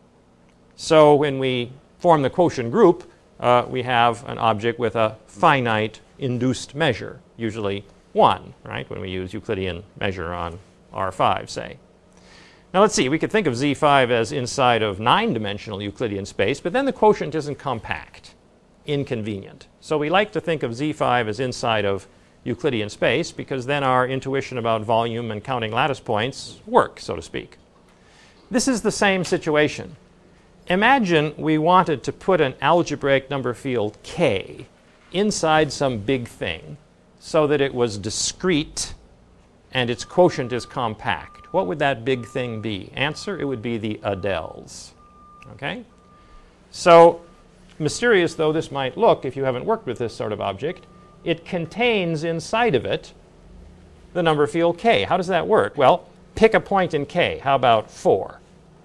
So when we form the quotient group, uh, we have an object with a finite induced measure, usually one, right, when we use Euclidean measure on R five, say. Now let's see, we could think of Z five as inside of nine-dimensional Euclidean space, but then the quotient isn't compact, inconvenient. So we like to think of Z five as inside of Euclidean space, because then our intuition about volume and counting lattice points work, so to speak. This is the same situation. Imagine we wanted to put an algebraic number field K inside some big thing so that it was discrete and its quotient is compact. What would that big thing be? Answer, it would be the Adels. Okay? So, mysterious though this might look if you haven't worked with this sort of object, it contains inside of it the number field K. How does that work? Well, pick a point in K. How about four?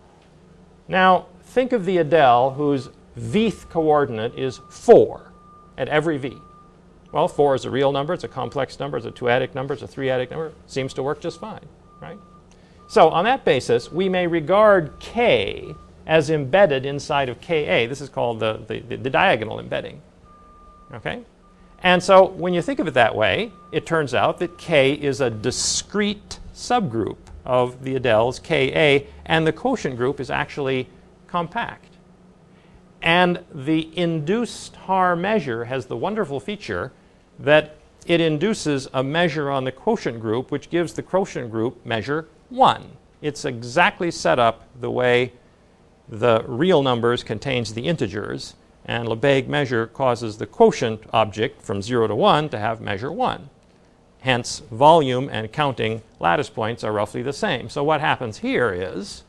Now, think of the Adel whose vth coordinate is four at every v. Well, four is a real number, it's a complex number, it's a two-adic number, it's a three-adic number. Seems to work just fine, right? So on that basis, we may regard K as embedded inside of Ka. This is called the, the, the diagonal embedding. Okay? And so when you think of it that way, it turns out that K is a discrete subgroup of the Adels Ka, and the quotient group is actually compact. And the induced Haar measure has the wonderful feature that it induces a measure on the quotient group which gives the quotient group measure one. It's exactly set up the way the real numbers contains the integers, and Lebesgue measure causes the quotient object from zero to one to have measure one. Hence, volume and counting lattice points are roughly the same. So what happens here is,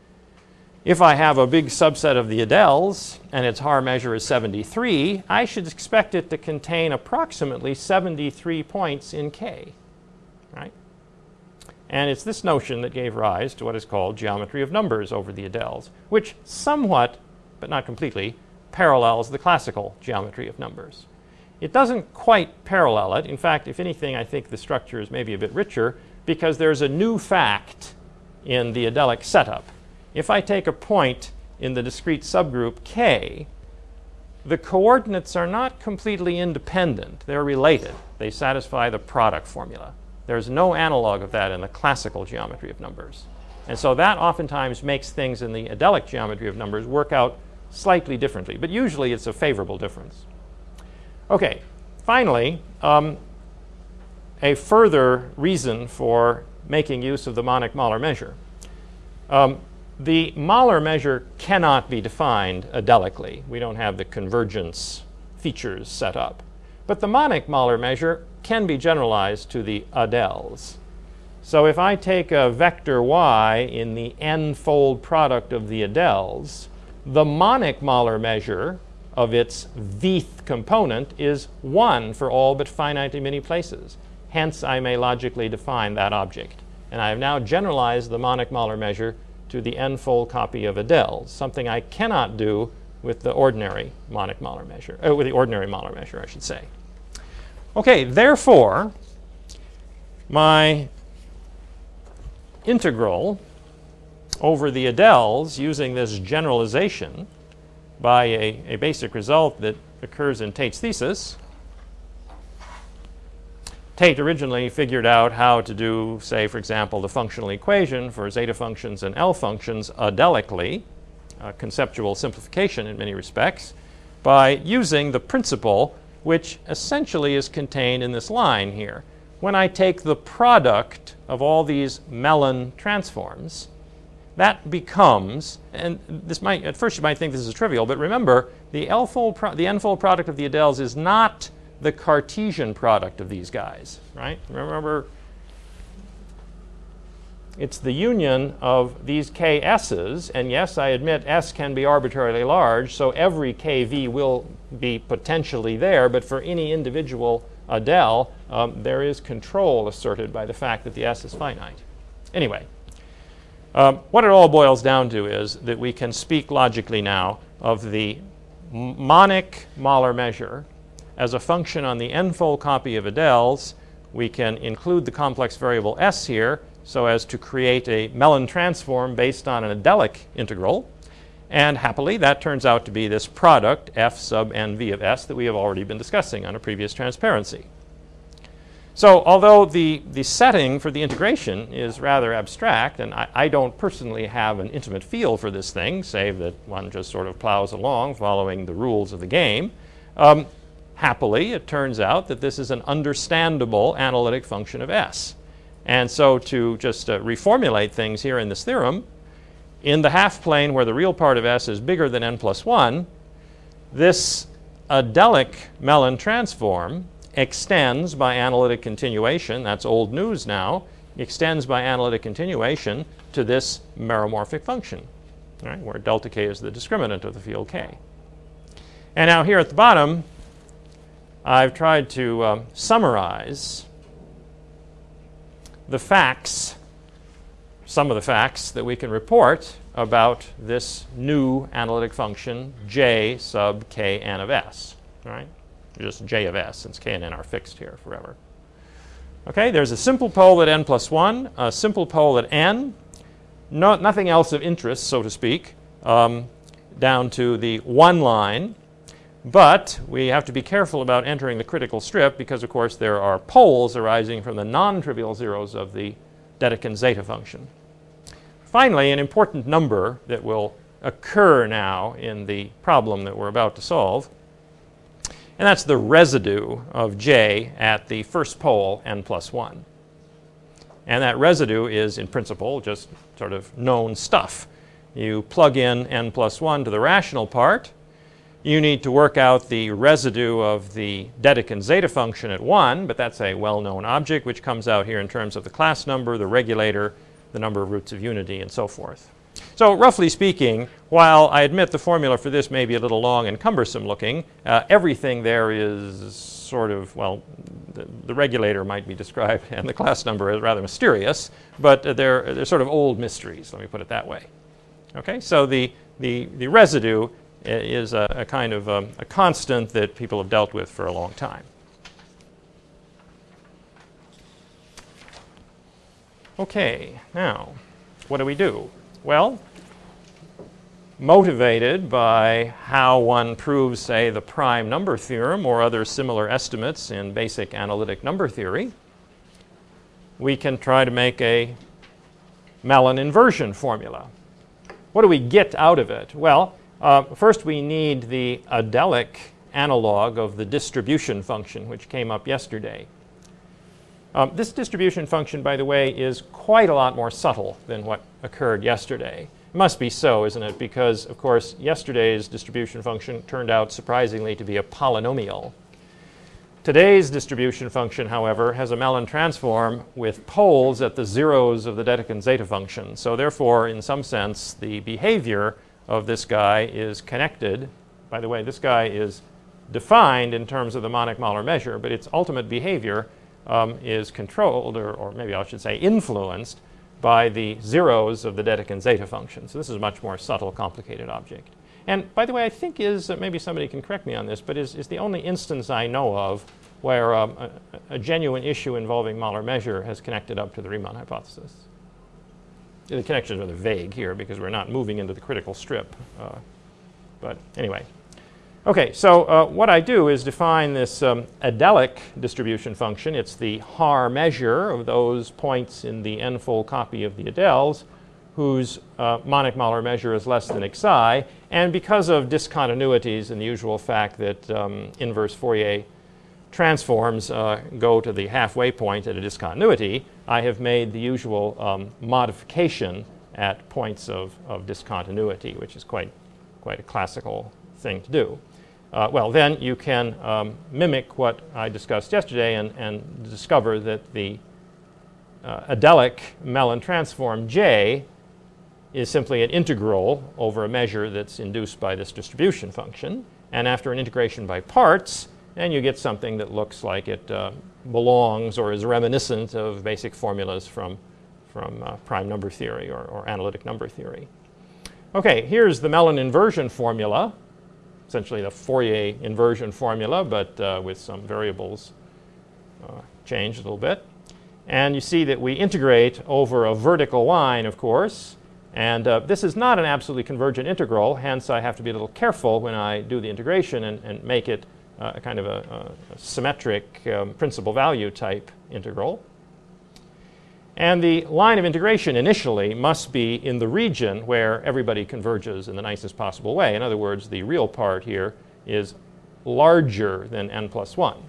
if I have a big subset of the Adels and its Haar measure is seventy-three, I should expect it to contain approximately seventy-three points in K, right? And it's this notion that gave rise to what is called geometry of numbers over the Adels, which somewhat, but not completely, parallels the classical geometry of numbers. It doesn't quite parallel it. In fact, if anything, I think the structure is maybe a bit richer because there's a new fact in the adelic setup. If I take a point in the discrete subgroup K, the coordinates are not completely independent. They're related. They satisfy the product formula. There's no analog of that in the classical geometry of numbers. And so that oftentimes makes things in the adelic geometry of numbers work out slightly differently. But usually it's a favorable difference. Okay, finally, um, a further reason for making use of the monic-Mahler measure. Um, the Mahler measure cannot be defined adelically. We don't have the convergence features set up. But the monic-Mahler measure can be generalized to the adels. So if I take a vector y in the n-fold product of the adels, the monic-Mahler measure of its vth component is one for all but finitely many places. Hence, I may logically define that object. And I have now generalized the monic-Mahler measure to the n-fold copy of adels, something I cannot do with the ordinary monic-Mahler measure, uh, with the ordinary Mahler measure, I should say. Okay, therefore, my integral over the adels using this generalization by a, a basic result that occurs in Tate's thesis. Tate originally figured out how to do, say, for example, the functional equation for zeta functions and L functions adelically, a conceptual simplification in many respects, by using the principle which essentially is contained in this line here. When I take the product of all these Mellin transforms, that becomes, and this might, at first you might think this is trivial, but remember, the L-fold pro the n-fold product of the adels is not the Cartesian product of these guys, right? Remember, it's the union of these K S's, and yes, I admit S can be arbitrarily large, so every K V will be potentially there, but for any individual adel, um, there is control asserted by the fact that the S is finite. Anyway, um, what it all boils down to is that we can speak logically now of the monic-Mahler measure as a function on the n-fold copy of adels. We can include the complex variable S here so as to create a Mellin transform based on an adelic integral. And happily, that turns out to be this product f sub nv of s that we have already been discussing on a previous transparency. So although the, the setting for the integration is rather abstract, and I, I don't personally have an intimate feel for this thing, save that one just sort of plows along following the rules of the game, um, happily, it turns out that this is an understandable analytic function of S. And so to just uh, reformulate things here in this theorem, in the half plane where the real part of S is bigger than n plus one, this adelic Mellin transform extends by analytic continuation, that's old news now, extends by analytic continuation to this meromorphic function, right, where delta k is the discriminant of the field K. And now here at the bottom, I've tried to um, summarize the facts, some of the facts that we can report about this new analytic function j sub k n of s, right? Just j of s, since k and n are fixed here forever. Okay, there's a simple pole at n plus one, a simple pole at n, no, nothing else of interest, so to speak, um, down to the one line. But we have to be careful about entering the critical strip because, of course, there are poles arising from the non-trivial zeros of the Dedekind zeta function. Finally, an important number that will occur now in the problem that we're about to solve, and that's the residue of j at the first pole n plus one. And that residue is, in principle, just sort of known stuff. You plug in n plus one to the rational part. You need to work out the residue of the Dedekind zeta function at one, but that's a well-known object which comes out here in terms of the class number, the regulator, the number of roots of unity, and so forth. So roughly speaking, while I admit the formula for this may be a little long and cumbersome looking, uh, everything there is sort of, well, the, the regulator might be described and the class number is rather mysterious, but uh, they're, they're sort of old mysteries, let me put it that way. Okay, so the, the, the residue is a, a kind of um, a constant that people have dealt with for a long time. Okay, now, what do we do? Well, motivated by how one proves, say, the prime number theorem or other similar estimates in basic analytic number theory, we can try to make a Mellin inversion formula. What do we get out of it? Well, uh, first we need the adelic analog of the distribution function, which came up yesterday. Um, this distribution function, by the way, is quite a lot more subtle than what occurred yesterday. It must be so, isn't it? Because, of course, yesterday's distribution function turned out surprisingly to be a polynomial. Today's distribution function, however, has a Mellin transform with poles at the zeros of the Dedekind zeta function. So therefore, in some sense, the behavior of this guy is connected. By the way, this guy is defined in terms of the Monach-Mahler measure, but its ultimate behavior um, is controlled, or, or maybe I should say influenced, by the zeros of the Dedekind zeta function. So this is a much more subtle, complicated object. And by the way, I think is, uh, maybe somebody can correct me on this, but is, is the only instance I know of where um, a, a genuine issue involving Mahler measure has connected up to the Riemann hypothesis. The connections are rather vague here because we're not moving into the critical strip. Uh, but anyway. Okay, so uh, what I do is define this um, adelic distribution function. It's the Haar measure of those points in the n-fold copy of the Adels whose uh, Monach-Mahler measure is less than xi. And because of discontinuities and the usual fact that um, inverse Fourier transforms uh, go to the halfway point at a discontinuity, I have made the usual um, modification at points of, of discontinuity, which is quite, quite a classical thing to do. Uh, well, then you can um, mimic what I discussed yesterday and, and discover that the uh, adelic Mellin transform J is simply an integral over a measure that's induced by this distribution function. And after an integration by parts, then you get something that looks like it uh, belongs or is reminiscent of basic formulas from, from uh, prime number theory or, or analytic number theory. Okay, here's the Mellin inversion formula. Essentially the Fourier inversion formula, but uh, with some variables uh, changed a little bit. And you see that we integrate over a vertical line, of course. And uh, this is not an absolutely convergent integral, hence I have to be a little careful when I do the integration and, and make it uh, a kind of a, a symmetric um, principal value type integral. And the line of integration initially must be in the region where everybody converges in the nicest possible way. In other words, the real part here is larger than n plus one.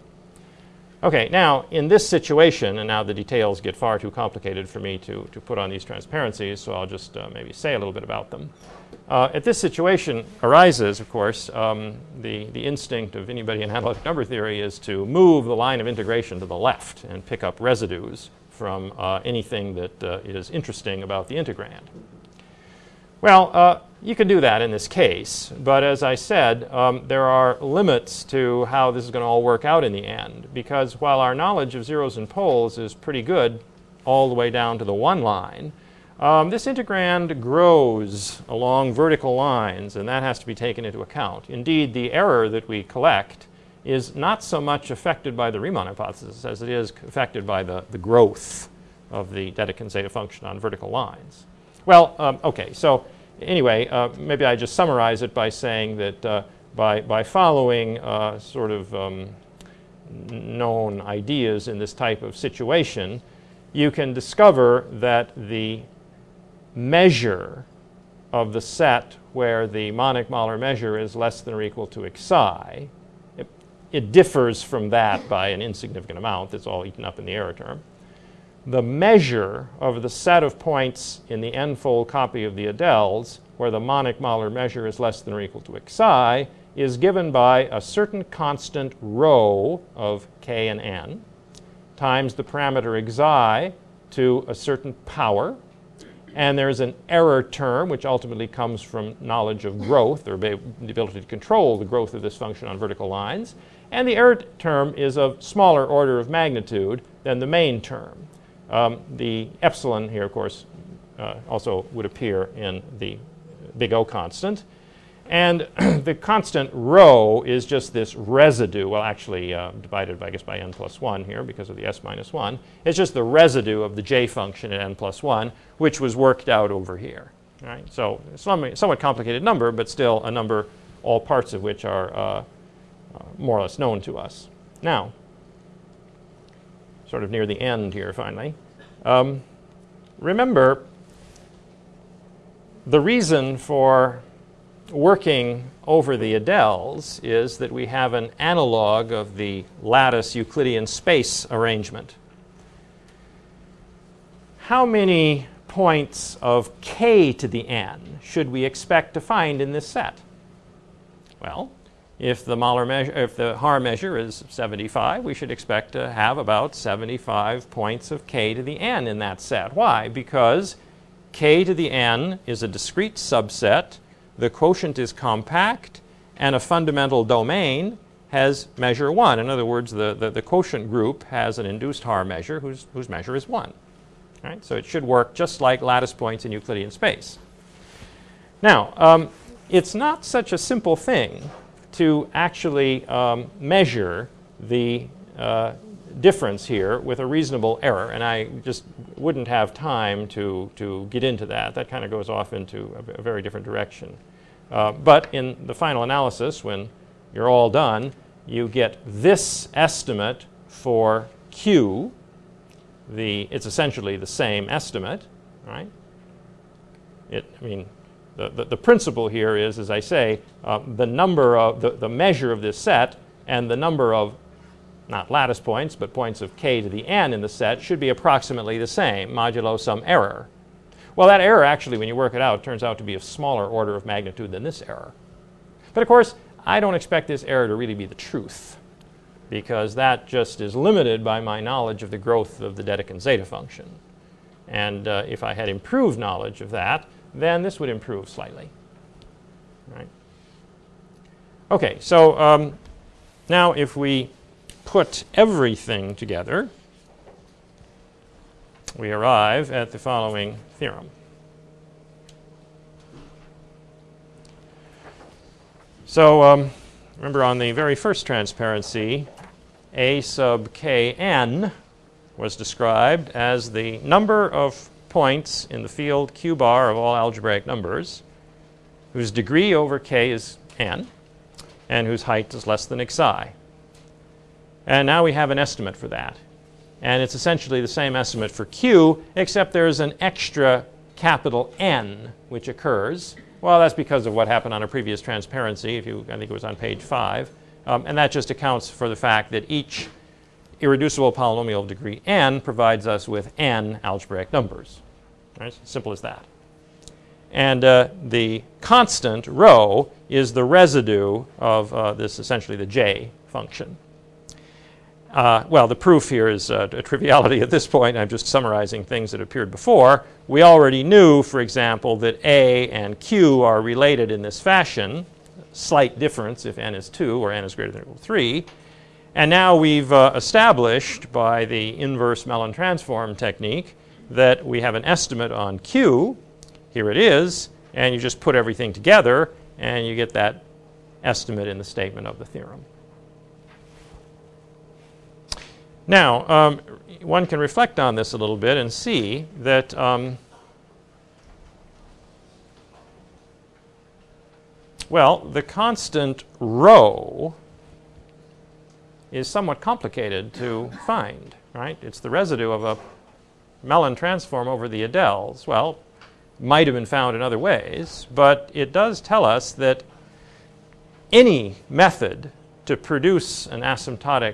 Okay, now in this situation, and now the details get far too complicated for me to, to put on these transparencies, so I'll just uh, maybe say a little bit about them. Uh, at this situation arises, of course, um, the, the instinct of anybody in analytic number theory is to move the line of integration to the left and pick up residues from uh, anything that uh, is interesting about the integrand. Well, uh, you can do that in this case, but as I said, um, there are limits to how this is going to all work out in the end, because while our knowledge of zeros and poles is pretty good all the way down to the one line, um, this integrand grows along vertical lines, and that has to be taken into account. Indeed, the error that we collect is not so much affected by the Riemann hypothesis as it is affected by the, the growth of the Dedekind zeta function on vertical lines. Well, um, okay, so anyway, uh, maybe I just summarize it by saying that uh, by, by following uh, sort of um, known ideas in this type of situation, you can discover that the measure of the set where the Monach-Mahler measure is less than or equal to xi, it differs from that by an insignificant amount. That's all eaten up in the error term. The measure of the set of points in the n-fold copy of the Adels where the Monach-Mahler measure is less than or equal to xi is given by a certain constant rho of k and n times the parameter xi to a certain power. And there's an error term which ultimately comes from knowledge of growth or the ability to control the growth of this function on vertical lines. And the error term is of smaller order of magnitude than the main term. Um, the epsilon here, of course, uh, also would appear in the big O constant. And the constant rho is just this residue, well actually uh, divided by, I guess by n plus one here because of the s minus one. It's just the residue of the j function at n plus one, which was worked out over here. Right? So it's a somewhat complicated number, but still a number all parts of which are uh, uh, more or less known to us. Now, sort of near the end here finally, um, remember the reason for working over the Adels is that we have an analog of the lattice Euclidean space arrangement. How many points of k to the n should we expect to find in this set? Well, if the molar measure, if the Haar measure is seventy-five, we should expect to have about seventy-five points of k to the n in that set. Why? Because k to the n is a discrete subset, the quotient is compact, and a fundamental domain has measure one. In other words, the, the, the quotient group has an induced Haar measure whose, whose measure is one. Right? So it should work just like lattice points in Euclidean space. Now, um, it's not such a simple thing to actually um, measure the uh, difference here with a reasonable error, and I just wouldn't have time to, to get into that. That kind of goes off into a, a very different direction. Uh, but in the final analysis, when you're all done, you get this estimate for Q. The, it's essentially the same estimate, right? It, I mean, the, the, the principle here is, as I say, uh, the number of, the, the measure of this set and the number of, not lattice points, but points of k to the n in the set should be approximately the same, modulo some error. Well, that error actually, when you work it out, turns out to be of smaller order of magnitude than this error. But of course, I don't expect this error to really be the truth, because that just is limited by my knowledge of the growth of the Dedekind zeta function. And uh, if I had improved knowledge of that, then this would improve slightly. Right? Okay, so um, now if we put everything together, we arrive at the following theorem. So um, remember, on the very first transparency, A sub kn was described as the number of points in the field Q bar of all algebraic numbers whose degree over k is n and whose height is less than xi. And now we have an estimate for that. And it's essentially the same estimate for Q, except there's an extra capital N which occurs. Well, that's because of what happened on a previous transparency, if you, I think it was on page five. Um, and that just accounts for the fact that each irreducible polynomial of degree n provides us with n algebraic numbers. Right? Simple as that. And uh, the constant rho is the residue of uh, this, essentially the j function. Uh, well, the proof here is uh, a triviality at this point. I'm just summarizing things that appeared before. We already knew, for example, that A and Q are related in this fashion, slight difference if n is two or n is greater than or equal to three. And now we've uh, established by the inverse Mellin transform technique that we have an estimate on Q. Here it is. And you just put everything together and you get that estimate in the statement of the theorem. Now, um, one can reflect on this a little bit and see that um, well, the constant rho is somewhat complicated to find, right? It's the residue of a Mellin transform over the Adels. Well, might have been found in other ways, but it does tell us that any method to produce an asymptotic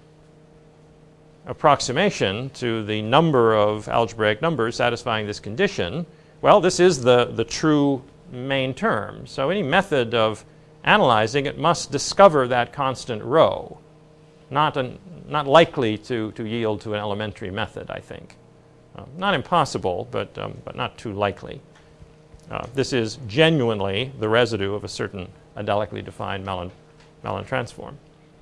approximation to the number of algebraic numbers satisfying this condition, well, this is the, the true main term. So any method of analyzing it must discover that constant rho. Not, an, not likely to, to yield to an elementary method, I think. Uh, not impossible, but, um, but not too likely. Uh, this is genuinely the residue of a certain adelically defined Mellin, Mellin transform.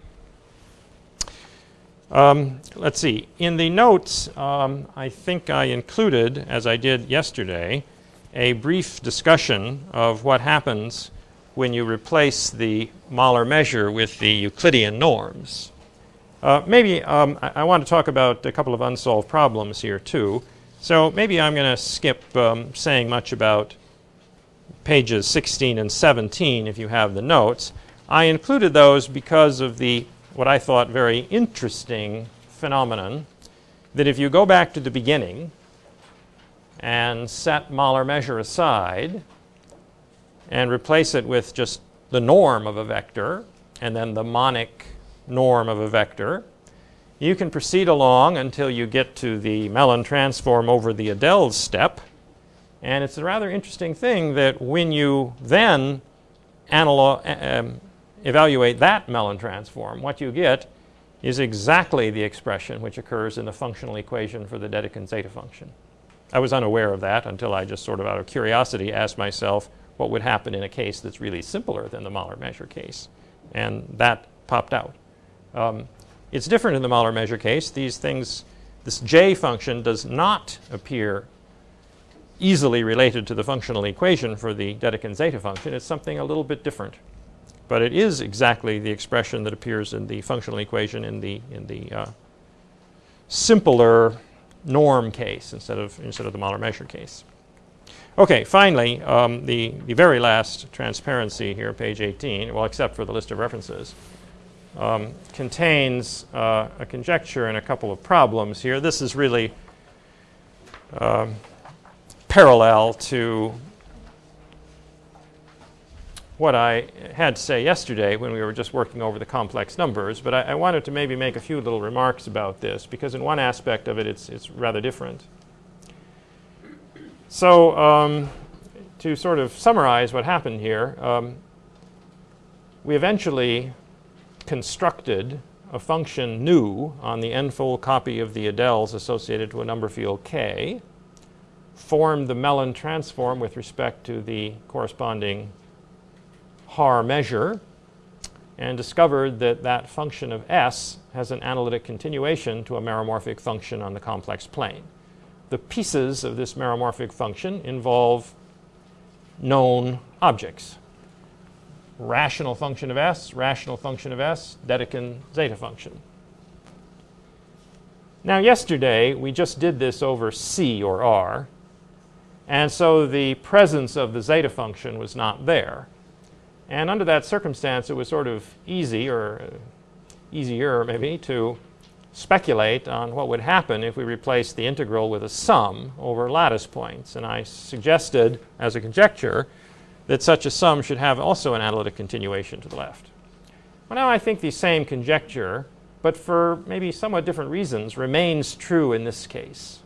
Um, let's see. In the notes, um, I think I included, as I did yesterday, a brief discussion of what happens when you replace the molar measure with the Euclidean norms. Uh, maybe um, I, I want to talk about a couple of unsolved problems here too. So maybe I'm going to skip um, saying much about pages sixteen and seventeen if you have the notes. I included those because of the what I thought very interesting phenomenon that if you go back to the beginning and set molar measure aside and replace it with just the norm of a vector and then the monic norm of a vector, you can proceed along until you get to the Mellin transform over the Adels step. And it's a rather interesting thing that when you then analog, um, evaluate that Mellin transform, what you get is exactly the expression which occurs in the functional equation for the Dedekind zeta function. I was unaware of that until I just sort of out of curiosity asked myself what would happen in a case that's really simpler than the molar measure case. And that popped out. Um, it's different in the molar measure case. These things, this J function does not appear easily related to the functional equation for the Dedekind zeta function. It's something a little bit different. But it is exactly the expression that appears in the functional equation in the, in the uh, simpler norm case instead of, instead of the molar measure case. Okay, finally, um, the, the very last transparency here, page eighteen, well, except for the list of references, um, contains uh, a conjecture and a couple of problems here. This is really um, parallel to what I had to say yesterday when we were just working over the complex numbers, but I, I wanted to maybe make a few little remarks about this because in one aspect of it it's, it's rather different. So um, to sort of summarize what happened here, um, we eventually constructed a function nu on the n-fold copy of the Adels associated to a number field k, formed the Mellin transform with respect to the corresponding Haar measure, and discovered that that function of S has an analytic continuation to a meromorphic function on the complex plane. The pieces of this meromorphic function involve known objects. Rational function of S, rational function of S, Dedekind zeta function. Now yesterday we just did this over C or R, and so the presence of the zeta function was not there. And under that circumstance, it was sort of easy, or uh, easier maybe, to speculate on what would happen if we replaced the integral with a sum over lattice points. And I suggested, as a conjecture, that such a sum should have also an analytic continuation to the left. Well, now I think the same conjecture, but for maybe somewhat different reasons, remains true in this case.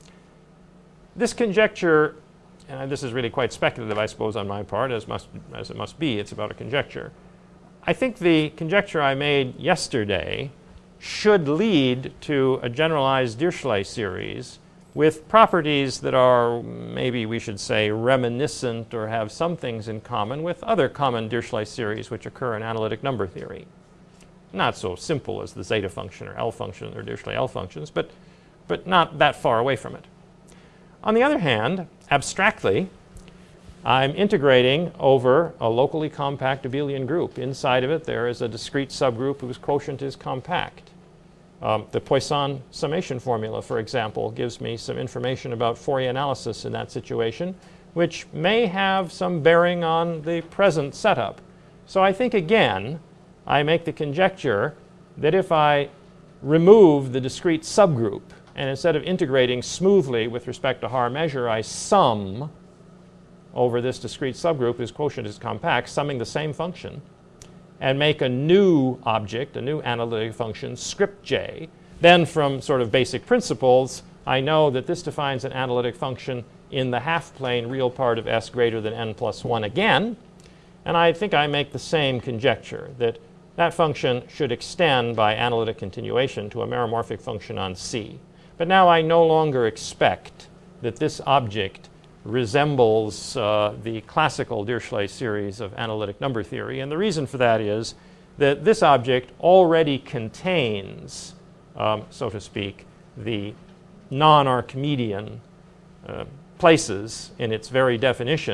This conjecture, and this is really quite speculative, I suppose, on my part, as, must, as it must be. It's about a conjecture. I think the conjecture I made yesterday should lead to a generalized Dirichlet series with properties that are, maybe we should say, reminiscent or have some things in common with other common Dirichlet series which occur in analytic number theory. Not so simple as the zeta function or L function or Dirichlet L functions, but, but not that far away from it. On the other hand, abstractly, I'm integrating over a locally compact abelian group. Inside of it, there is a discrete subgroup whose quotient is compact. Um, the Poisson summation formula, for example, gives me some information about Fourier analysis in that situation, which may have some bearing on the present setup. So I think, again, I make the conjecture that if I remove the discrete subgroup, and instead of integrating smoothly with respect to Haar measure, I sum over this discrete subgroup whose quotient is compact, summing the same function, and make a new object, a new analytic function, script j. Then from sort of basic principles, I know that this defines an analytic function in the half-plane real part of S greater than n plus one again. And I think I make the same conjecture, that that function should extend by analytic continuation to a meromorphic function on C. But now I no longer expect that this object resembles uh, the classical Dirichlet series of analytic number theory. And the reason for that is that this object already contains, um, so to speak, the non-Archimedean uh, places in its very definition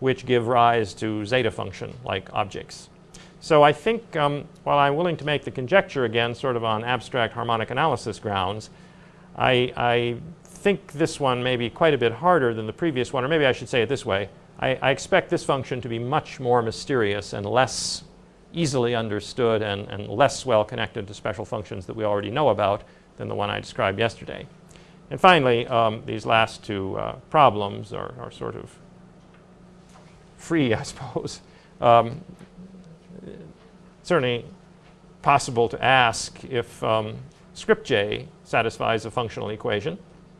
which give rise to zeta function-like objects. So I think um, while I'm willing to make the conjecture again sort of on abstract harmonic analysis grounds, I, I think this one may be quite a bit harder than the previous one, or maybe I should say it this way. I, I expect this function to be much more mysterious and less easily understood and, and less well connected to special functions that we already know about than the one I described yesterday. And finally, um, these last two uh, problems are, are sort of free, I suppose. Um, certainly possible to ask if um, script J satisfies a functional equation.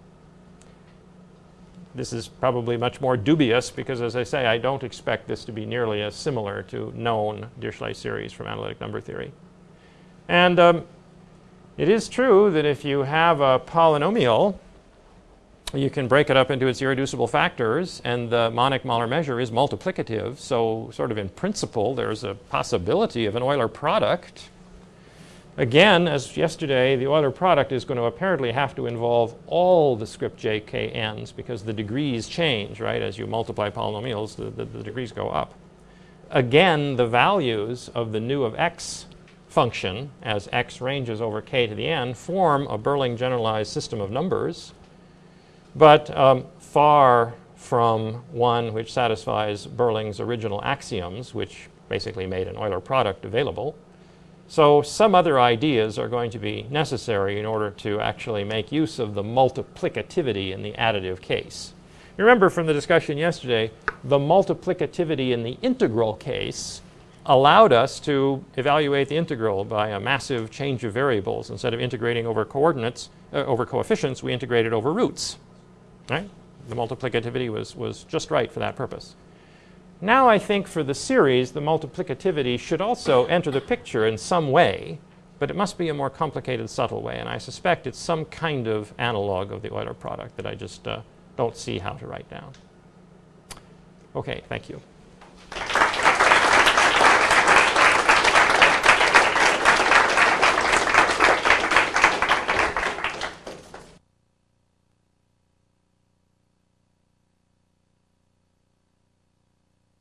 This is probably much more dubious because, as I say, I don't expect this to be nearly as similar to known Dirichlet series from analytic number theory. And um, it is true that if you have a polynomial, you can break it up into its irreducible factors, and the monic-Möller measure is multiplicative. So sort of in principle, there's a possibility of an Euler product. Again, as yesterday, the Euler product is going to apparently have to involve all the script j k n's because the degrees change, right? As you multiply polynomials, the, the, the degrees go up. Again, the values of the nu of x function, as x ranges over k to the n, form a Berling generalized system of numbers, but um, far from one which satisfies Berling's original axioms, which basically made an Euler product available. So some other ideas are going to be necessary in order to actually make use of the multiplicativity in the additive case. You remember from the discussion yesterday, the multiplicativity in the integral case allowed us to evaluate the integral by a massive change of variables. Instead of integrating over coordinates, uh, over coefficients, we integrated over roots. Right? The multiplicativity was, was just right for that purpose. Now I think for the series, the multiplicativity should also enter the picture in some way, but it must be a more complicated, subtle way, and I suspect it's some kind of analog of the Euler product that I just uh, don't see how to write down. Okay, thank you.